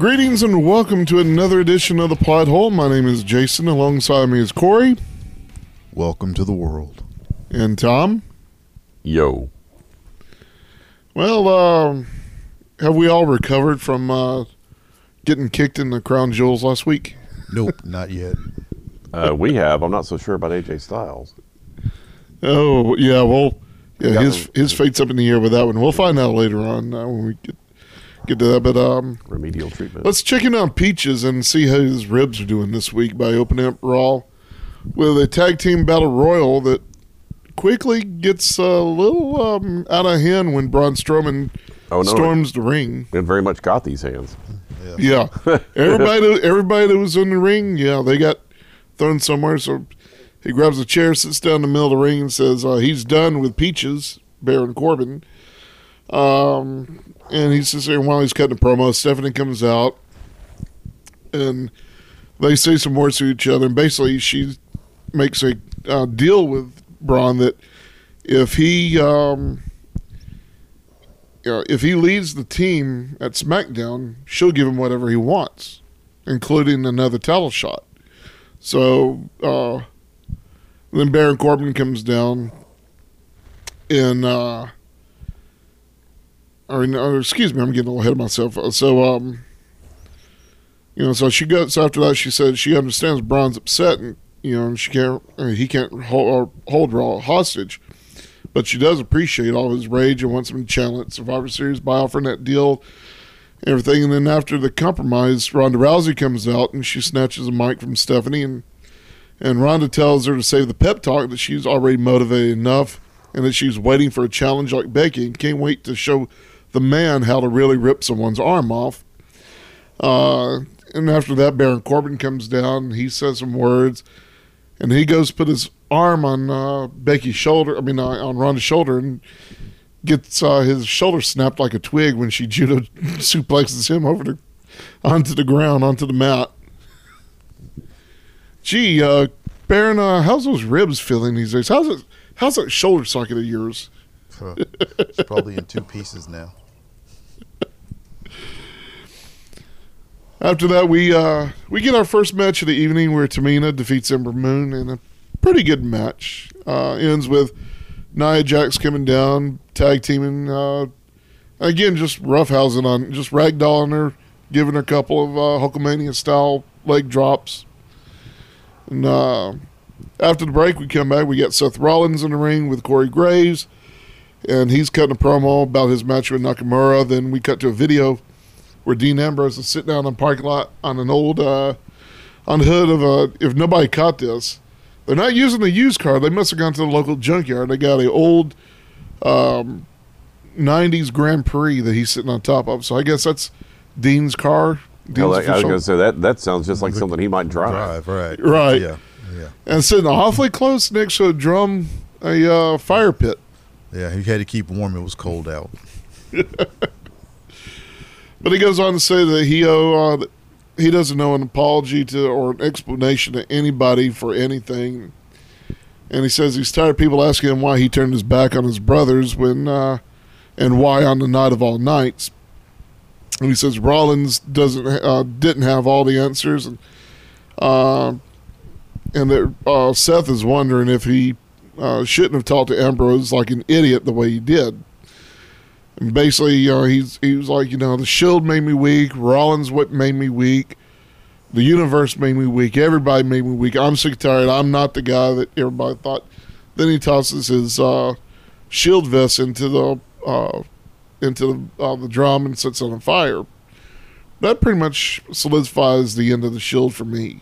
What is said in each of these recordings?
Greetings and welcome to another edition of the Plot Hole. My name is Jason. Alongside me is Corey. Welcome to the world. And Tom. Yo. Well, have we all recovered from getting kicked in the crown jewels last week? Nope, not yet. We have. I'm not so sure about AJ Styles. Oh, yeah, well, yeah, his fate's up in the air with that one. We'll find out later on when we get to that. But Remedial treatment. let's check in on Peaches and see how his ribs are doing this week by opening up Raw with a tag team battle royal that quickly gets a little out of hand when Braun Strowman storms the ring. It very much got these hands. Yeah. everybody that was in the ring, they got thrown somewhere. So he grabs a chair, sits down in the middle of the ring, and says he's done with Peaches, Baron Corbin. And he sits there, and while he's cutting a promo, Stephanie comes out, and they say some words to each other. And basically, she makes a deal with Braun that if he leads the team at SmackDown, she'll give him whatever he wants, including another title shot. So then Baron Corbin comes down, and excuse me, I'm getting a little ahead of myself. So so she goes. So after that, she said she understands Braun's upset, and and he can't hold Raw hostage. But she does appreciate all of his rage and wants him to challenge at Survivor Series by offering that deal, everything. And then after the compromise, Ronda Rousey comes out and she snatches a mic from Stephanie, and Ronda tells her to save the pep talk, that she's already motivated enough and that she's waiting for a challenge like Becky and can't wait to show the man how to really rip someone's arm off. And after that, Baron Corbin comes down and he says some words, and he goes to put his arm on Becky's shoulder, on Ronda's shoulder, and gets his shoulder snapped like a twig when she judo suplexes him onto the ground, onto the mat. Gee, Baron, how's those ribs feeling these days? How's that shoulder socket of yours? It's probably in two pieces now. After that, we get our first match of the evening where Tamina defeats Ember Moon in a pretty good match. Ends with Nia Jax coming down, tag teaming. Again, just roughhousing just ragdolling her, giving her a couple of Hulkamania style leg drops. And after the break, we come back. We got Seth Rollins in the ring with Corey Graves, and he's cutting a promo about his match with Nakamura. Then we cut to a video where Dean Ambrose is sitting down in the parking lot on an old, on the hood of if nobody caught this, they're not using the used car. They must have gone to the local junkyard. They got an old 90s Grand Prix that he's sitting on top of. So I guess that's Dean's car. I was going to say, that sounds just like something he might drive. Right. Yeah. And sitting awfully close next to a fire pit. Yeah, he had to keep warm. It was cold out. But he goes on to say that he doesn't know an apology or an explanation to anybody for anything. And he says he's tired of people asking him why he turned his back on his brothers and why on the night of all nights. And he says Rollins didn't have all the answers, and that Seth is wondering if he shouldn't have talked to Ambrose like an idiot the way he did. And basically, he was like, the Shield made me weak, Rollins made me weak, the universe made me weak, everybody made me weak. I'm sick and tired. I'm not the guy that everybody thought. Then he tosses his Shield vest into the drum and sets it on fire. That pretty much solidifies the end of the Shield for me.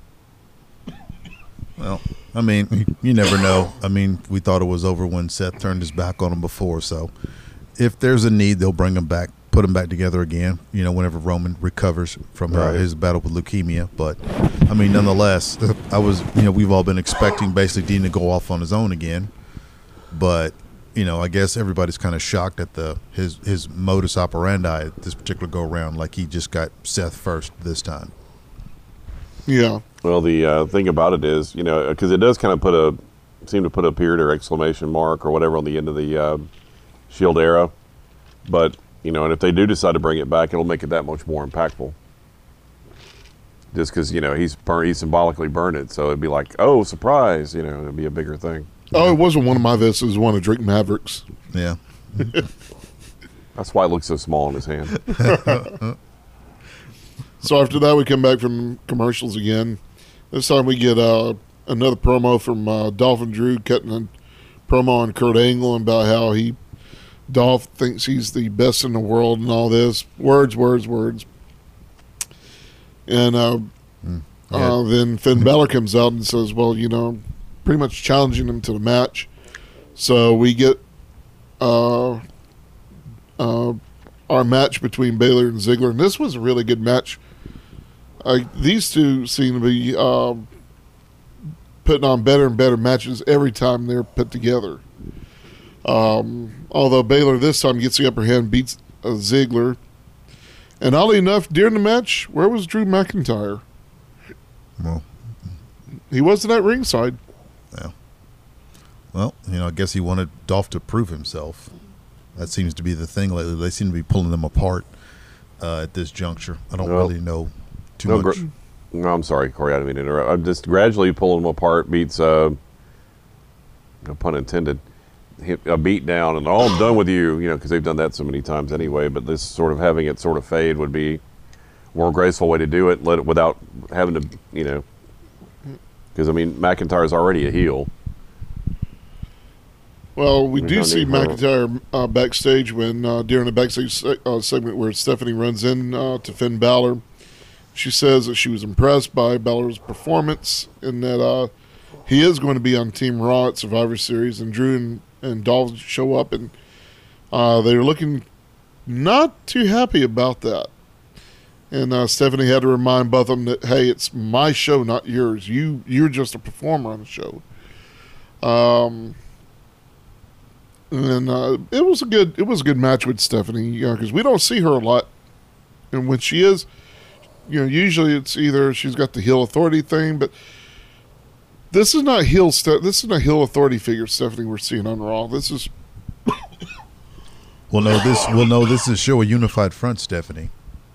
Well, you never know. We thought it was over when Seth turned his back on him before, so if there's a need, they'll bring him back, put him back together again, whenever Roman recovers from his battle with leukemia. But, nonetheless, we've all been expecting basically Dean to go off on his own again. But, I guess everybody's kind of shocked at his modus operandi this particular go-around, like he just got Seth first this time. Yeah. Well, the thing about it is, because it does kind of seem to put a period or exclamation mark or whatever on the end of the Shield era. But, and if they do decide to bring it back, it'll make it that much more impactful. just because he symbolically burned it, so it'd be like, oh, surprise, it'd be a bigger thing. Oh, it wasn't one of my vests. It was one of Drake Maverick's. Yeah. That's why it looks so small in his hand. So after that, we come back from commercials again. This time we get another promo from Dolph and Drew cutting a promo on Kurt Angle about how Dolph thinks he's the best in the world and all this. Words. And then Finn Balor comes out and says, well, pretty much challenging him to the match. So we get our match between Balor and Ziggler. And this was a really good match. These two seem to be putting on better and better matches every time they're put together. Although Balor this time gets the upper hand, beats Ziggler. And oddly enough, during the match, where was Drew McIntyre? Well, he wasn't at ringside. Yeah. Well, I guess he wanted Dolph to prove himself. That seems to be the thing lately. They seem to be pulling them apart at this juncture. I don't really know too much. No, I'm sorry, Corey. I didn't mean to interrupt. I'm just gradually pulling them apart. Beats, no pun intended, a beat down, and I'm done with you. Because they've done that so many times anyway. But this sort of having it sort of fade would be a more graceful way to do it. Let it without having to, because McIntyre's already a heel. Well, we do see McIntyre backstage when during the backstage segment where Stephanie runs in to Finn Balor. She says that she was impressed by Balor's performance and that he is going to be on Team Raw at Survivor Series. And Drew and Dolph show up, and they're looking not too happy about that. And Stephanie had to remind both of them that, hey, it's my show, not yours. You're just a performer on the show. And it was a good match with Stephanie, because we don't see her a lot, and when she is, usually it's either she's got the heel authority thing, but this is not heel authority figure Stephanie we're seeing on Raw. This is this is show a unified front, Stephanie.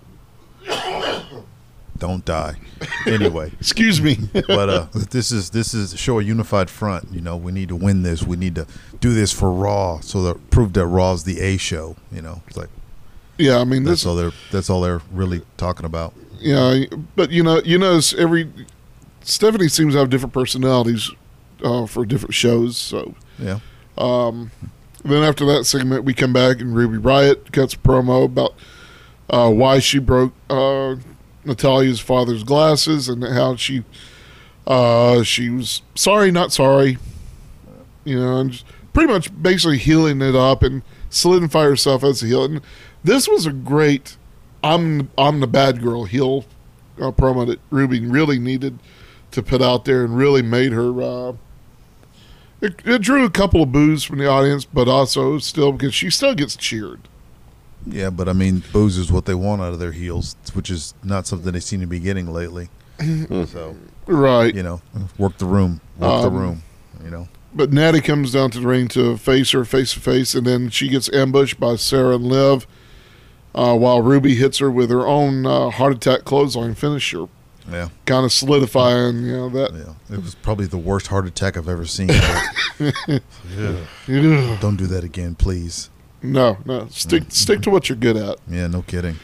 Don't die. Anyway, excuse me. But this is show a unified front. We need to win this. We need to do this for Raw, so that prove that Raw's the A show. It's like, yeah, that's all they're really talking about. Yeah, but Stephanie seems to have different personalities for different shows. So yeah. Then after that segment, we come back and Ruby Riott cuts a promo about why she broke Natalia's father's glasses and how she was sorry, not sorry, and just pretty much basically healing it up and solidify herself as a heel. And this was a great I'm the bad girl heel promo that Ruby really needed to put out there, and really made her it drew a couple of boos from the audience, but also still because she still gets cheered. Yeah, but boos is what they want out of their heels, which is not something they seem to be getting lately. So, right, work the room, the room. But Natty comes down to the ring to face her face to face, and then she gets ambushed by Sarah and Liv, while Ruby hits her with her own heart attack clothesline finisher. Yeah, kind of solidifying, that. Yeah, it was probably the worst heart attack I've ever seen. Yeah. Don't do that again, please. No. Stick to what you're good at. Yeah, no kidding.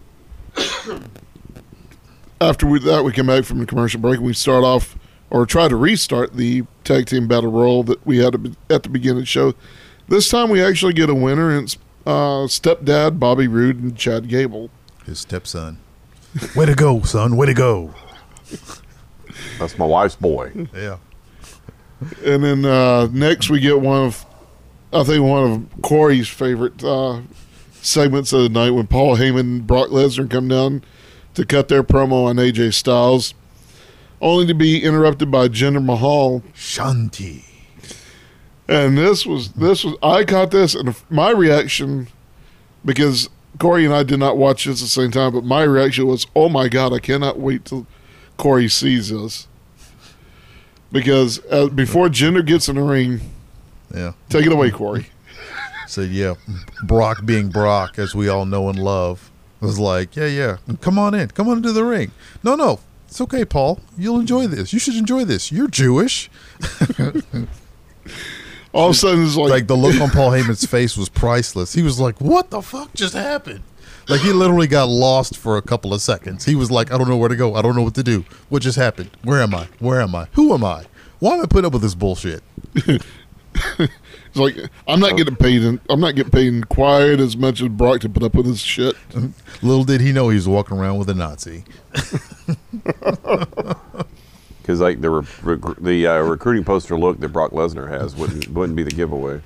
After that, we come back from the commercial break, and we start off, or try to restart, the tag team battle royal that we had at the beginning of the show. This time we actually get a winner, and it's stepdad Bobby Roode and Chad Gable. His stepson. Way to go, son. Way to go. That's my wife's boy. Yeah. And then next we get one of Corey's favorite segments of the night, when Paul Heyman and Brock Lesnar come down to cut their promo on AJ Styles, only to be interrupted by Jinder Mahal. Shanti. And this was I caught this, and my reaction, because Corey and I did not watch this at the same time, but my reaction was, oh my God, I cannot wait till Corey sees this. Because before Jinder gets in the ring, yeah, take it away, Corey. So yeah, Brock being Brock, as we all know and love, was like, yeah, come on into the ring. No, It's okay, Paul. You'll enjoy this. You should enjoy this. You're Jewish. All of a sudden, it's Like the look on Paul Heyman's face was priceless. He was like, "What the fuck just happened?" Like he literally got lost for a couple of seconds. He was like, "I don't know where to go. I don't know what to do. What just happened? Where am I? Where am I? Who am I? Why am I putting up with this bullshit?" It's like I'm not getting paid quite as much as Brock to put up with this shit. Little did he know he was walking around with a Nazi. Because like the recruiting poster look that Brock Lesnar has wouldn't be the giveaway.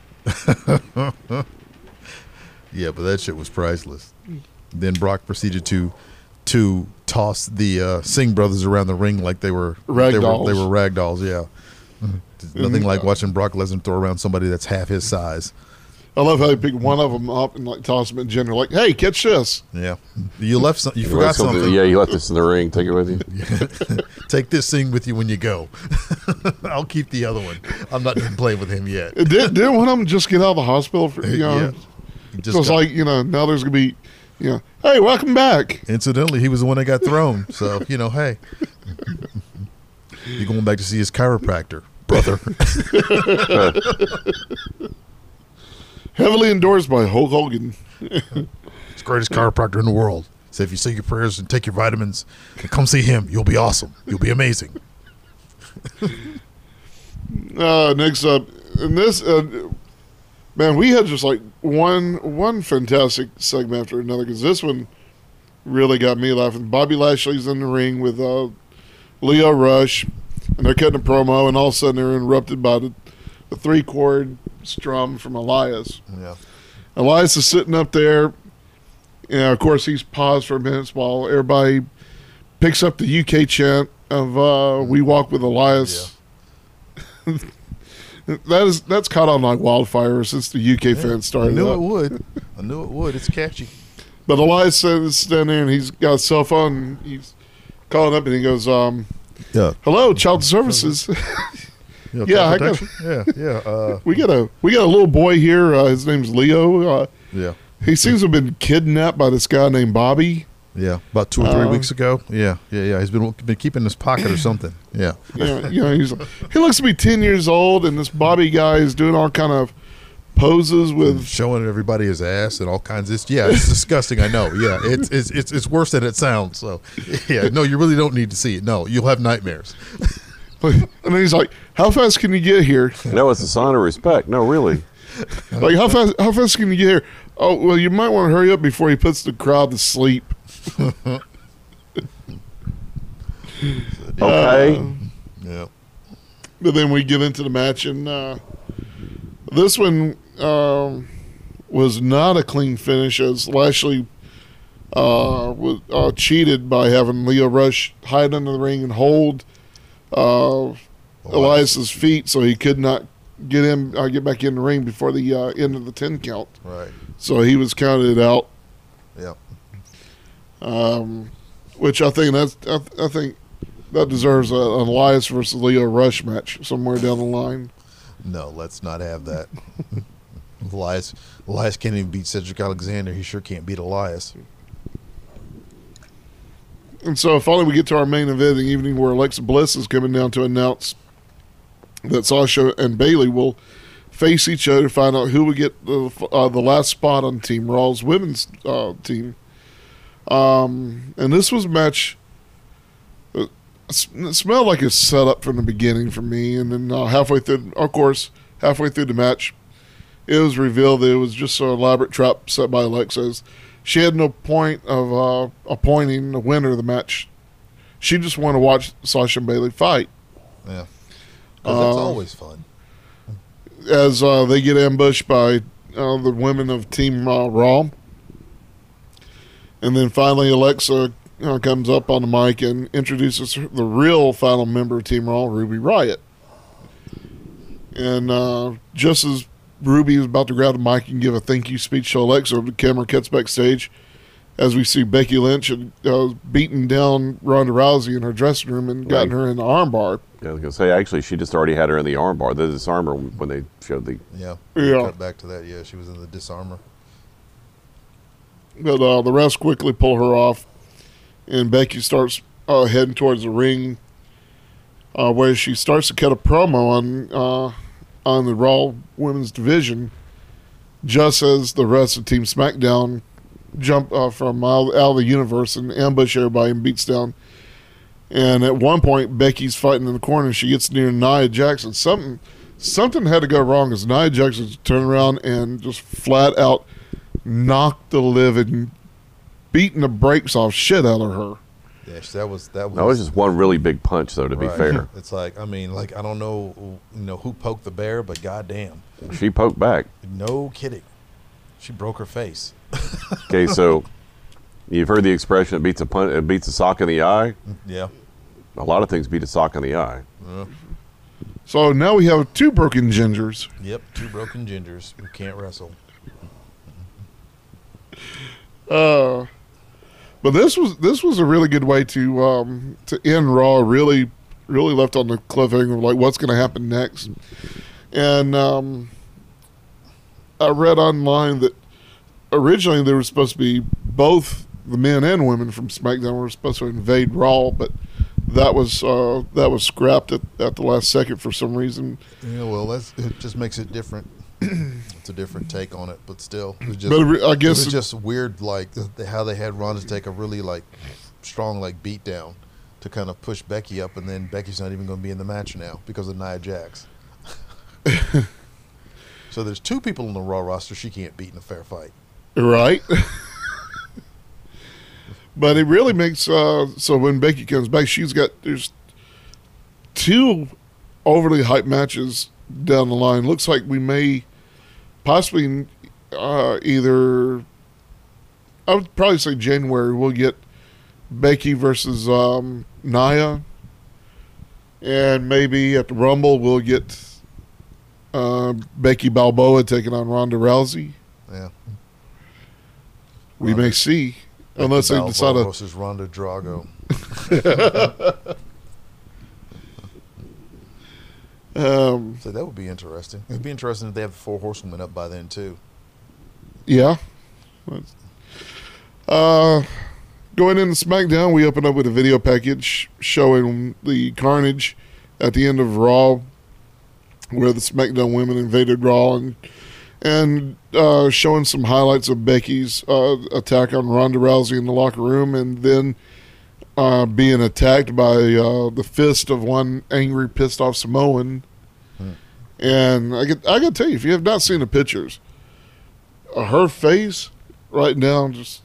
Yeah, but that shit was priceless. Then Brock proceeded to toss the Singh brothers around the ring like they were Ragdolls. They were rag dolls. Yeah, nothing like watching Brock Lesnar throw around somebody that's half his size. I love how he picked one of them up and like tossed him at Jinder, like, "Hey, catch this." Yeah, you left some. You forgot something. Yeah, you left this in the ring. Take it with you. Take this thing with you when you go. I'll keep the other one. I'm not done playing with him yet. Didn't one of them just get out of the hospital? For, Yeah. So it's like, now there's gonna be, hey, welcome back. Incidentally, he was the one that got thrown. So hey, you're going back to see his chiropractor, brother. Heavily endorsed by Hulk Hogan. He's the greatest chiropractor in the world. So if you say your prayers and take your vitamins, come see him. You'll be awesome. You'll be amazing. Next up, and this, man, we had just like one fantastic segment after another, because this one really got me laughing. Bobby Lashley's in the ring with Leo Rush, and they're cutting a promo, and all of a sudden they're interrupted by the 3-chord strum from Elias. Yeah. Elias is sitting up there. Of course, he's paused for a minute while everybody picks up the UK chant of "We Walk with Elias." Yeah. That's caught on like wildfire since the UK fans started. I knew it would. It's catchy. But Elias is standing there and he's got a cell phone. And he's calling up and he goes, "Hello, Child Services." Yeah, I got. Yeah. We got a little boy here. His name's Leo. Yeah. He seems to have been kidnapped by this guy named Bobby. Yeah, about 2 or 3 weeks ago. Yeah. He's been keeping in his pocket or something. Yeah. He looks to be 10 years old, and this Bobby guy is doing all kind of poses with showing everybody his ass and all kinds of. Yeah, it's disgusting. I know. Yeah, it's worse than it sounds. So, yeah, no, you really don't need to see it. No, you'll have nightmares. And then he's like, "How fast can you get here?" No, it's a sign of respect. No, really. Like, how fast can you get here? Oh, well, you might want to hurry up before he puts the crowd to sleep. Okay. Yeah. But then we get into the match, and this one was not a clean finish, as Lashley was cheated by having Leo Rush hide under the ring and hold Elias's feet, so he could not get back in the ring before the end of the 10 count. Right. So he was counted out. Yeah. Which I think that deserves an Elias versus Leo Rush match somewhere down the line. No, let's not have that. Elias can't even beat Cedric Alexander. He sure can't beat Elias. And so finally we get to our main event of the evening, where Alexa Bliss is coming down to announce that Sasha and Bayley will face each other to find out who will get the last spot on Team Raw's women's team. And this was a match. It smelled like a setup from the beginning for me, and then halfway through the match, it was revealed that it was just an elaborate trap set by Alexa. She had no point of appointing the winner of the match. She just wanted to watch Sasha and Bayley fight. Yeah, that's always fun. As they get ambushed by the women of Team Raw. And then finally Alexa comes up on the mic and introduces the real final member of Team Raw, Ruby Riott. And just as Ruby is about to grab the mic and give a thank you speech to Alexa, the camera cuts backstage as we see Becky Lynch beating down Ronda Rousey in her dressing room and gotten her in the armbar. Yeah, I was going to say, actually, she just already had her in the armbar. The disarmer, when they showed the... Yeah. Cut back to that. Yeah, she was in the disarmer. But the refs quickly pull her off, and Becky starts heading towards the ring, where she starts to cut a promo on the Raw Women's Division, just as the rest of Team SmackDown jump from out of the universe and ambush everybody and beats down. And at one point, Becky's fighting in the corner. She gets near Nia Jackson. Something had to go wrong as Nia Jackson turned around and just flat out knocked the living, beating the brakes off shit out of her. Yes, that was just one really big punch, though. To be fair, it's like, I mean, like, I don't know, who poked the bear, but goddamn, she poked back. No kidding, she broke her face. Okay, so you've heard the expression, it beats a sock in the eye. Yeah, a lot of things beat a sock in the eye. So now we have 2 broken gingers. Yep, 2 broken gingers who can't wrestle. But this was a really good way to end Raw. Really left on the cliffhanger of like what's going to happen next. And I read online that originally there was supposed to be both the men and women from SmackDown were supposed to invade Raw, but that was scrapped at the last second for some reason. Yeah, well, it just makes it different. It's a different take on it, but still, it was just weird, like how they had Ronda take a really like strong like beat down to kind of push Becky up, and then Becky's not even going to be in the match now because of Nia Jax. So there's 2 people on the Raw roster she can't beat in a fair fight. Right. But it really makes so when Becky comes back, there's 2 overly hyped matches down the line. Looks like we may possibly either, I would probably say January, we'll get Becky versus Nia, and maybe at the Rumble we'll get Becky Balboa taking on Ronda Rousey. Yeah, we may see, unless they decide to versus Ronda Drago. So that would be interesting. It'd be interesting if they have the 4 horsewomen up by then too. Yeah. Going into SmackDown, we open up with a video package showing the carnage at the end of Raw, where the SmackDown women invaded Raw, and showing some highlights of Becky's attack on Ronda Rousey in the locker room, and then being attacked by the fist of one angry, pissed off Samoan. And I got to tell you, if you have not seen the pictures, her face right now, just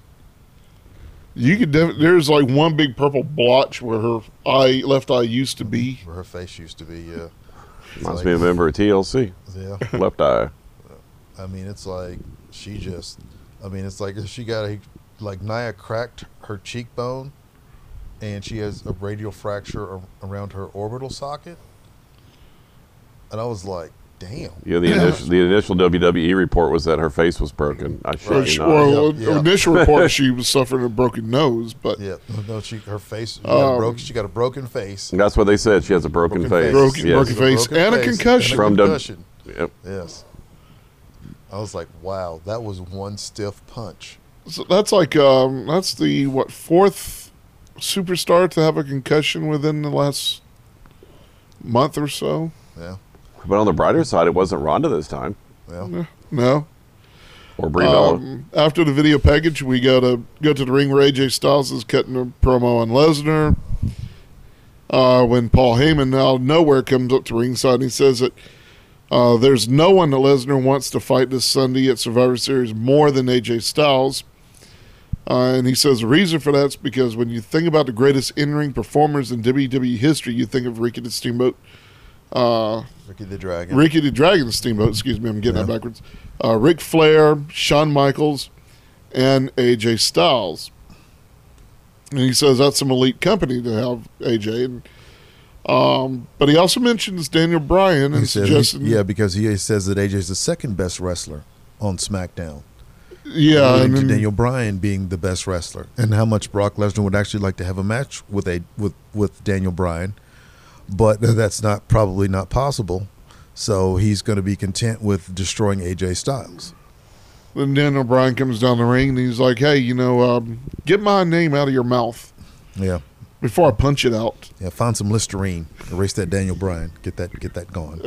there's like one big purple blotch where her left eye used to be. Where her face used to be, yeah. Must be a member of TLC. Yeah. Left eye. I mean, it's like it's like she got like Nia cracked her cheekbone, and she has a radial fracture around her orbital socket. And I was like, damn. Yeah, the initial WWE report was that her face was broken. I shit you not. Well, initial report she was suffering a broken nose, but yeah, no, her face she got a broken face. That's what they said. She has a broken face. Broken face and a concussion. Yep. Yes. I was like, wow, that was one stiff punch. So that's like that's the 4th superstar to have a concussion within the last month or so. Yeah. But on the brighter side, it wasn't Ronda this time. Well, no. Or Brie Bella. After the video package, we go to the ring where AJ Styles is cutting a promo on Lesnar. When Paul Heyman out of nowhere comes up to ringside and he says that there's no one that Lesnar wants to fight this Sunday at Survivor Series more than AJ Styles. And he says the reason for that is because when you think about the greatest in-ring performers in WWE history, you think of Ricky the Steamboat. Ricky the Dragon Steamboat, excuse me, I'm getting that backwards. Ric Flair, Shawn Michaels, and AJ Styles. And he says that's some elite company to have AJ. But he also mentions Daniel Bryan and suggesting... because he says that AJ is the second best wrestler on SmackDown. Yeah. And then Daniel Bryan being the best wrestler. And how much Brock Lesnar would actually like to have a match with Daniel Bryan. But that's probably not possible. So he's going to be content with destroying AJ Styles. Then Daniel Bryan comes down the ring and he's like, hey, get my name out of your mouth. Yeah. before I punch it out. Yeah, find some Listerine. Erase that Daniel Bryan. Get that going.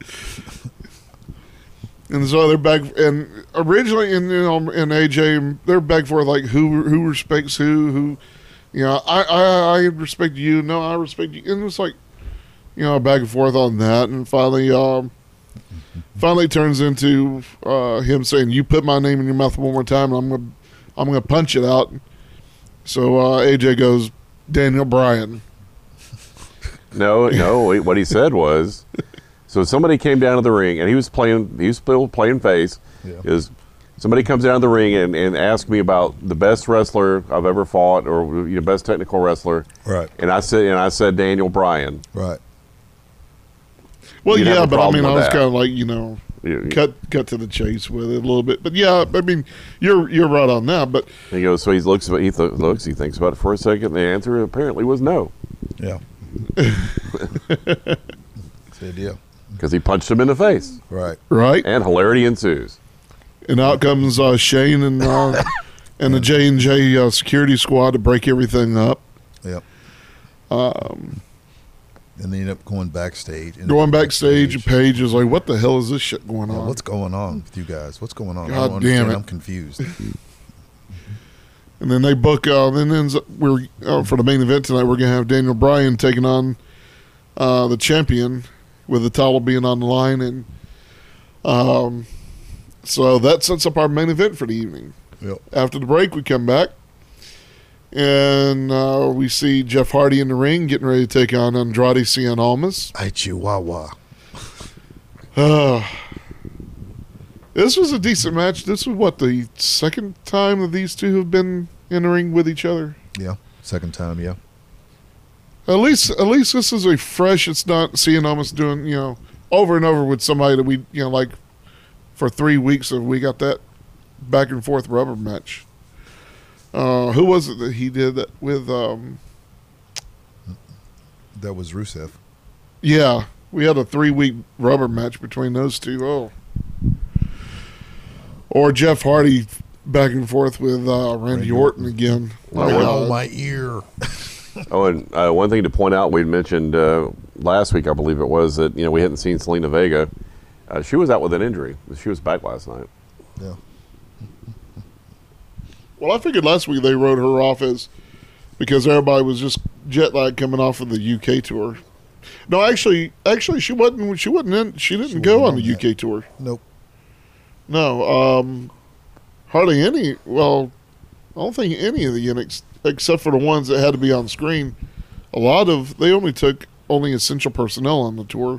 And so they're back, and originally, in AJ, they're back for like who respects who, I respect you, no, I respect you, and it's like, back and forth on that, and finally turns into him saying, "You put my name in your mouth one more time, and I'm gonna punch it out." So AJ goes, "Daniel Bryan." No, what he said was, so somebody came down to the ring, and he was still playing face. Yeah. Is somebody comes down to the ring and asks me about the best wrestler I've ever fought, or best technical wrestler, Right. and I said Daniel Bryan. Right. Well, You'd have yeah, a but I problem mean, I with was that. kind of like, Yeah. cut to the chase with it a little bit. But yeah, I mean, you're right on that. But He goes, so he thinks about it for a second, and the answer apparently was no, Yeah. That's the idea. because he punched him in the face, Right. right, and hilarity ensues. and out comes Shane and the J&J security squad to break everything up. Yep. And they end up going backstage. Going backstage, and Paige is like, "What the hell is this shit going Yeah, on?" what's going on with you guys? What's going on? I God don't damn understand. it. I'm confused. And then they book. Then ends up, we're for the main event tonight. We're gonna have Daniel Bryan taking on the champion, with the title being on the line, and so that sets up our main event for the evening. Yep. After the break, we come back, and we see Jeff Hardy in the ring, getting ready to take on Andrade Cien Almas. Ay, Chihuahua. This was a decent match. This was the second time that these two have been in the ring with each other. Yeah. Second time, yeah. At least this is a fresh. It's not seeing almost doing over and over with somebody that we like for 3 weeks. And we got that back and forth rubber match. Who was it that he did that with? That was Rusev. Yeah, we had a 3-week rubber match between those two. Oh, or Jeff Hardy back and forth with Randy Orton again. Oh, my ear. Oh, and one thing to point out, we mentioned last week, I believe it was, that we hadn't seen Selena Vega. She was out with an injury. She was back last night. Yeah. Well, I figured last week they wrote her off because everybody was just jet lag coming off of the UK tour. No, actually, she wasn't. She didn't go on the UK tour. Nope. No, hardly any. Well, I don't think any of the units, except for the ones that had to be on screen. They only took essential personnel on the tour.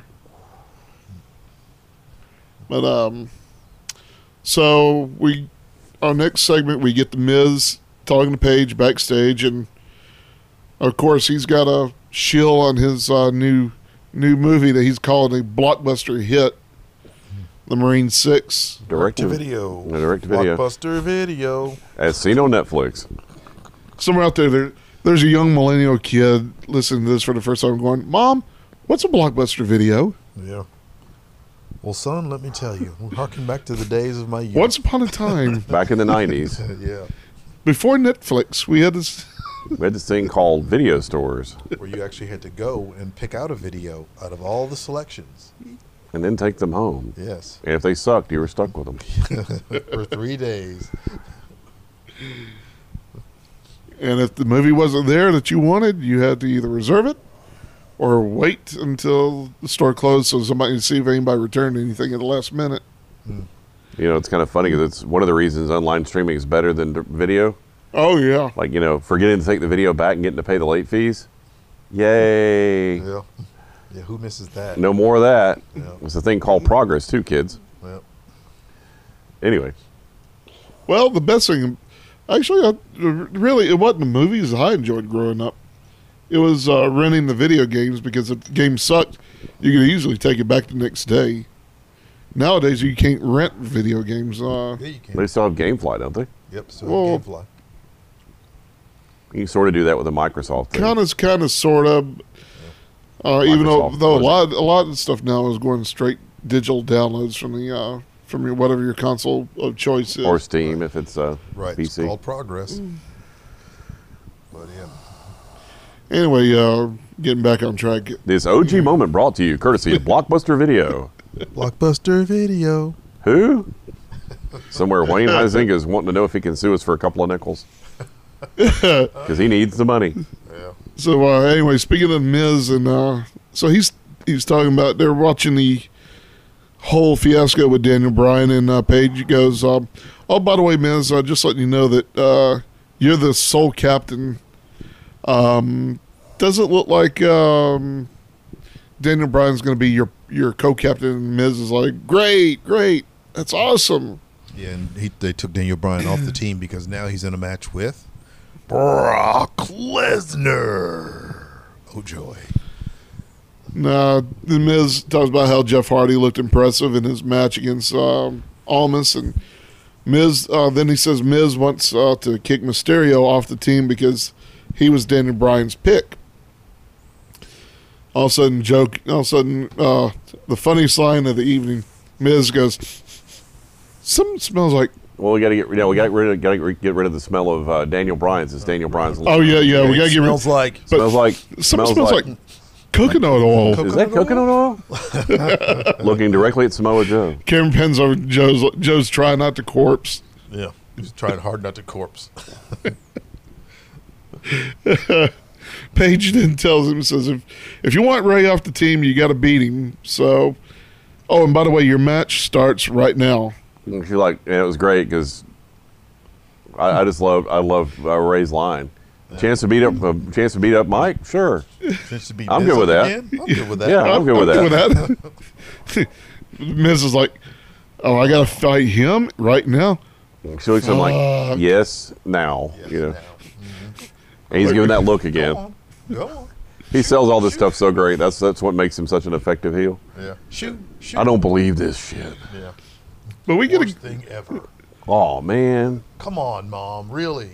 But so our next segment, we get the Miz talking to Paige backstage, and of course he's got a shill on his new movie that he's calling a blockbuster hit, The Marine 6. Direct to video. Blockbuster video. as seen on Netflix. Somewhere out there's a young millennial kid listening to this for the first time going, "Mom, what's a blockbuster video?" Yeah. Well, son, let me tell you. We're harking back to the days of my youth. Once upon a time, Back in the 90s, Yeah. before Netflix, we had this. we had this thing called video stores, Where you actually had to go and pick out a video out of all the selections. and then take them home. Yes. And if they sucked, you were stuck with them. For 3 days. And if the movie wasn't there that you wanted, you had to either reserve it or wait until the store closed so somebody could see if anybody returned anything at the last minute. It's kind of funny because it's one of the reasons online streaming is better than video. Oh, yeah. Like, forgetting to take the video back and getting to pay the late fees. Yay. Yeah. Yeah, who misses that? No more of that. Yeah. It's a thing called progress, too, kids. Yeah. Anyway, Well, the best thing, actually, really, it wasn't the movies I enjoyed growing up. It was renting the video games, because if the game sucked, you could easily take it back the next day. Nowadays, you can't rent video games. Yeah, you can. they still have GameFly, don't they? Yep, so Well- Gamefly. You can sort of do that with a Microsoft thing. Kind of, sort of. Even though Microsoft a lot of stuff now is going straight digital downloads from the from your whatever your console of choice is. Or Steam if it's Right, it's PC. called Progress. But yeah. Anyway, getting back on track. This OG moment brought to you courtesy of Blockbuster Video. Blockbuster Video. Who? Somewhere Wayne Huizinga is wanting to know if he can sue us for a couple of nickels. Because he needs the money. Yeah. So anyway, speaking of Miz, and so he's talking about they're watching the whole fiasco with Daniel Bryan, and Paige goes, "Oh, by the way, Miz, just letting you know that you're the sole captain. Doesn't look like Daniel Bryan's going to be your co-captain." And Miz is like, "Great, that's awesome." Yeah, and they took Daniel Bryan off the team because now he's in a match with Brock Lesnar. Oh, joy. Now, the Miz talks about how Jeff Hardy looked impressive in his match against Almas, and Miz. Then he says Miz wants to kick Mysterio off the team because he was Daniel Bryan's pick. All of a sudden, the funniest line of the evening, Miz goes, "Something smells like." Well, we got to get rid of the smell of Daniel Bryan's. It's Daniel Bryan's. Oh yeah, we got to get rid. Smells like. Smells like. Something smells like coconut oil. Is that coconut oil? Looking directly at Samoa Joe. Cameron pens over Joe's trying not to corpse. Yeah, he's trying hard not to corpse. Paige then tells him, says, if you want Ray off the team, you got to beat him. So, and by the way, your match starts right now. And she like, and it was great because I love Ray's line. Chance to beat up Mike, sure. I'm good with that. I'm good with that. Yeah, I'm good with that. Miz is like, "Oh, I got to fight him right now." She looks at him like, "Yes, now." Yes, you know, now. Mm-hmm. and he's giving that look again. Go on. He sells all this stuff so great. That's what makes him such an effective heel. Yeah. Shoot. I don't believe this shit. Yeah. But we get Worst thing ever. Oh man. Come on, Mom. Really?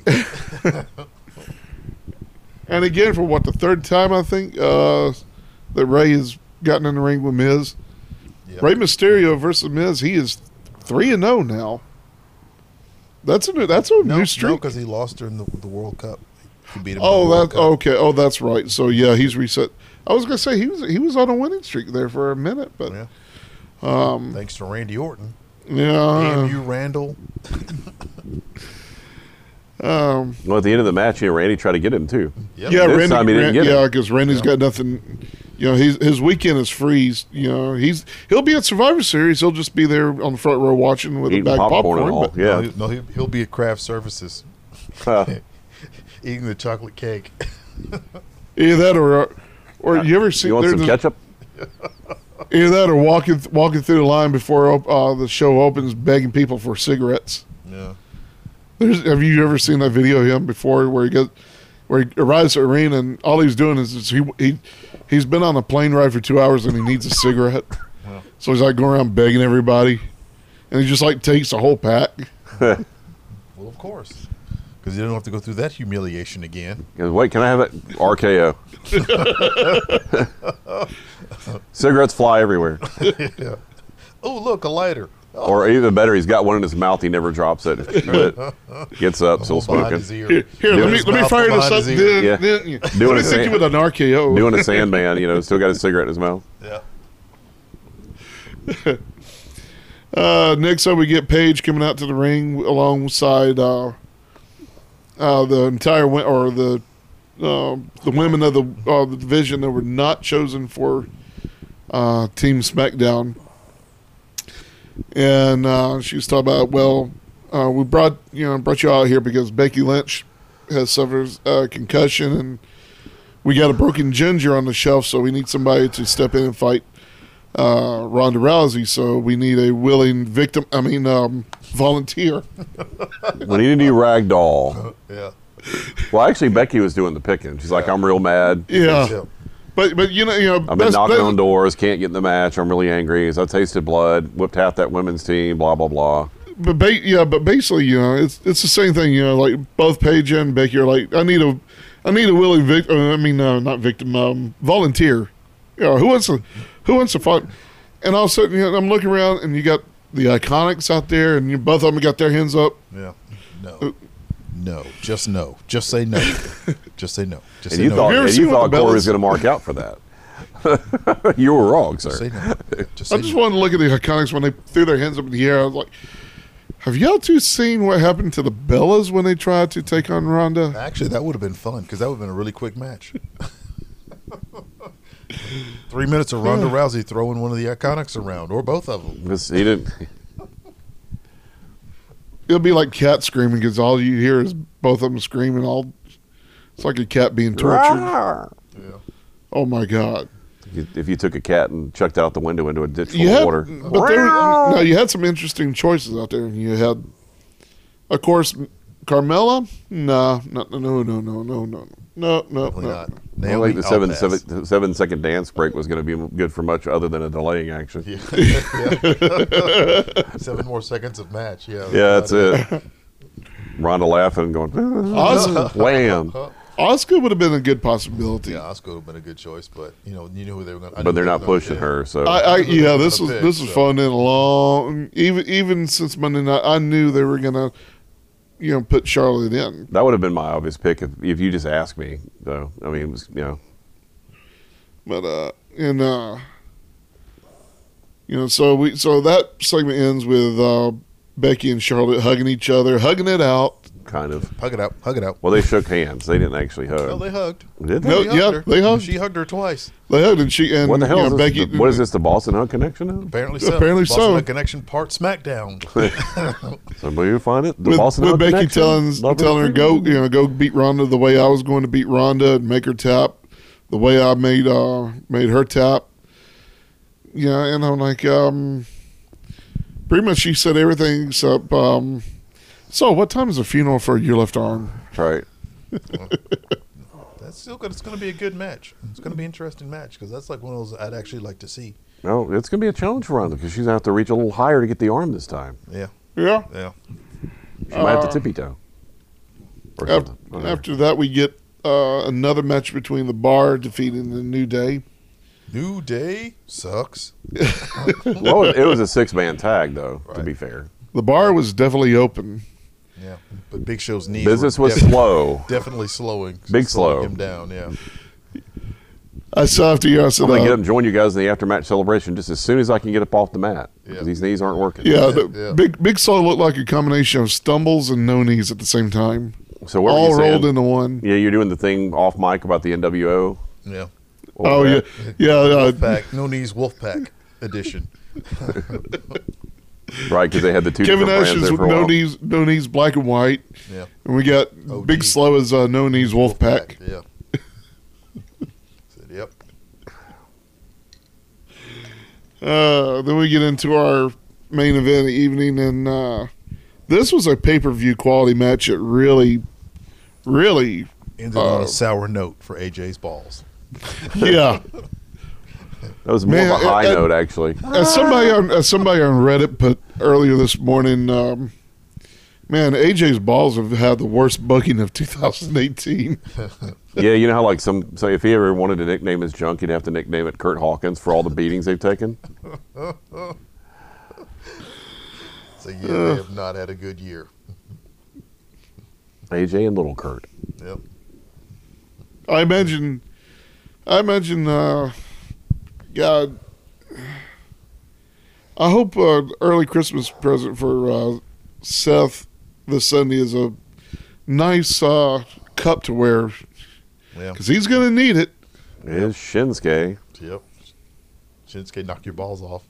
And again, for the third time, I think, that Ray has gotten in the ring with Miz. Yep. Rey Mysterio versus Miz, he is 3-0 now. That's a new streak. No, because he lost during the World Cup. He beat him. Oh, in the World Cup. okay. Oh, that's right. So yeah, he's reset. I was gonna say he was on a winning streak there for a minute, but Yeah. Thanks to Randy Orton. yeah. Damn you, Randall. Well, at the end of the match, Randy tried to get him too. Yep. Yeah, This time he didn't get it. because Randy's got nothing. His weekend is free. He'll be at Survivor Series. He'll just be there on the front row watching with Eating a bag of popcorn and all. But Yeah. No, he'll be at craft services eating the chocolate cake. either that or you ever see You want some ketchup? either that or walking through the line before the show opens, begging people for cigarettes. Yeah. Have you ever seen that video of him before where he arrives at the arena and all he's doing is he's been on a plane ride for 2 hours and he needs a cigarette. Wow. So he's like going around begging everybody, and he just like takes a whole pack. Well, of course. Because you don't have to go through that humiliation again. Wait, can I have that RKO? Cigarettes fly everywhere. Yeah. Oh, look, a lighter. Oh, Or even better, he's got one in his mouth. He never drops it. But gets up, still behind smoking. his ear. Here, let His me mouth fire this behind up. his ear. Yeah. Then Doing let me a hit you with an RKO. Doing a Sandman, still got his cigarette in his mouth. Yeah. Next up, we get Paige coming out to the ring alongside the entire the women of the division that were not chosen for Team SmackDown. And she was talking about, we brought you out here because Becky Lynch has suffered a concussion, and we got a broken ginger on the shelf, so we need somebody to step in and fight Ronda Rousey. So we need a willing volunteer. We need a new ragdoll. Yeah. Well, actually, Becky was doing the picking. She's like, I'm real mad. Yeah. But I've been knocking on doors, can't get in the match. I'm really angry because I tasted blood, whipped half that women's team, blah blah blah. But basically, it's the same thing. Like both Paige and Becky are like, I need a willing volunteer. Who wants to fight? And all of a sudden, I'm looking around and you got the Iconics out there, and both of them got their hands up. Yeah. No. Just no. Just say no. Just say no. Just And say you no. thought, Have you ever and seen you what thought the Corey was Bellas- going to mark out for that. You were wrong, Just sir. say no. Just I say just no. wanted to look at the Iconics when they threw their hands up in the air. I was like, have y'all two seen what happened to the Bellas when they tried to take on Ronda? Actually, that would have been fun because that would have been a really quick match. 3 minutes of Ronda Rousey throwing one of the Iconics around, or both of them. He didn't. It'll be like cat screaming because all you hear is both of them screaming. It's like a cat being tortured. Yeah. Oh my God! If you took a cat and chucked it out the window into a ditch full You of had, water. but no, you had some interesting choices out there. You had, of course, Carmella. No. Definitely not. I don't Naomi, think the I'll pass. 7-second dance break was going to be good for much other than a delaying action. Yeah. 7 more seconds of match. Yeah. Yeah, that's it. Ronda laughing and going, wham. Asuka would have been a good possibility. Yeah, Asuka would have been a good choice, but you know who they were going. But they're not pushing her, so Yeah, this gonna was pick, this was so. fun and long. Even since Monday night, I knew they were gonna, put Charlotte in. that would have been my obvious pick if you just asked me. Though I mean, it was But so that segment ends with Becky and Charlotte hugging each other, hugging it out. kind of. Hug it out. Hug it out. Well, they shook hands. They didn't actually hug. Well, they hugged. Did No, they? yeah, her. they hugged. She hugged her twice. They hugged and she and What the hell is this? Becky. What is this? The Boston Hug Connection now? Apparently so. Apparently Boston so. Hug Connection part SmackDown. Somebody find it. The With, Boston with Hug Becky Connection? telling her go beat Ronda the way I was going to beat Ronda and make her tap the way I made her tap. Yeah, and I'm like, pretty much she said everything except, so what time is the funeral for your left arm? That's right. That's still good. It's going to be a good match. It's going to be an interesting match because that's like one of those I'd actually like to see. No, it's going to be a challenge for Ronda because she's going to have to reach a little higher to get the arm this time. Yeah. Yeah. Yeah. She might have to tippy toe. Or something. After that, we get another match between the Bar defeating the New Day. New Day sucks. Well, it was a 6-man tag, though, to Right. be fair. The Bar was definitely open. Yeah. But Big Show's knees Business were was slow. definitely slowing. Big slowing slow. him down, yeah. I saw after you, I said, I'm going to get up and join you guys in the aftermatch celebration just as soon as I can get up off the mat. Yeah. Because these knees aren't working. Yeah. Big Slow looked like a combination of stumbles and no knees at the same time. So what were All you saying? rolled into one. Yeah, you're doing the thing off mic about the NWO. Yeah. What Oh, was yeah. that? Yeah. Wolfpack. No knees Wolfpack edition. Right, because they had the two Kevin different Nash brands is there for a while. no knees, black and white. Yeah. And we got OG. Big Slow as no knees Wolfpack. Yeah. Said, yep. Then we get into our main event of the evening, and this was a pay-per-view quality match. It really Ended on a sour note for AJ's balls. yeah. That was more Man, of a high note, actually. As somebody on Reddit put earlier this morning, man, AJ's balls have had the worst booking of 2018. Yeah. You know how so if he ever wanted to nickname his junk, he'd have to nickname it Kurt Hawkins for all the beatings they've taken. So yeah, they have not had a good year. AJ and Little Kurt. Yep. I imagine, God, I hope early Christmas present for Seth this Sunday is a nice cup to wear Yeah. because he's going to need it. It is Shinsuke. Yep. Shinsuke knock your balls off.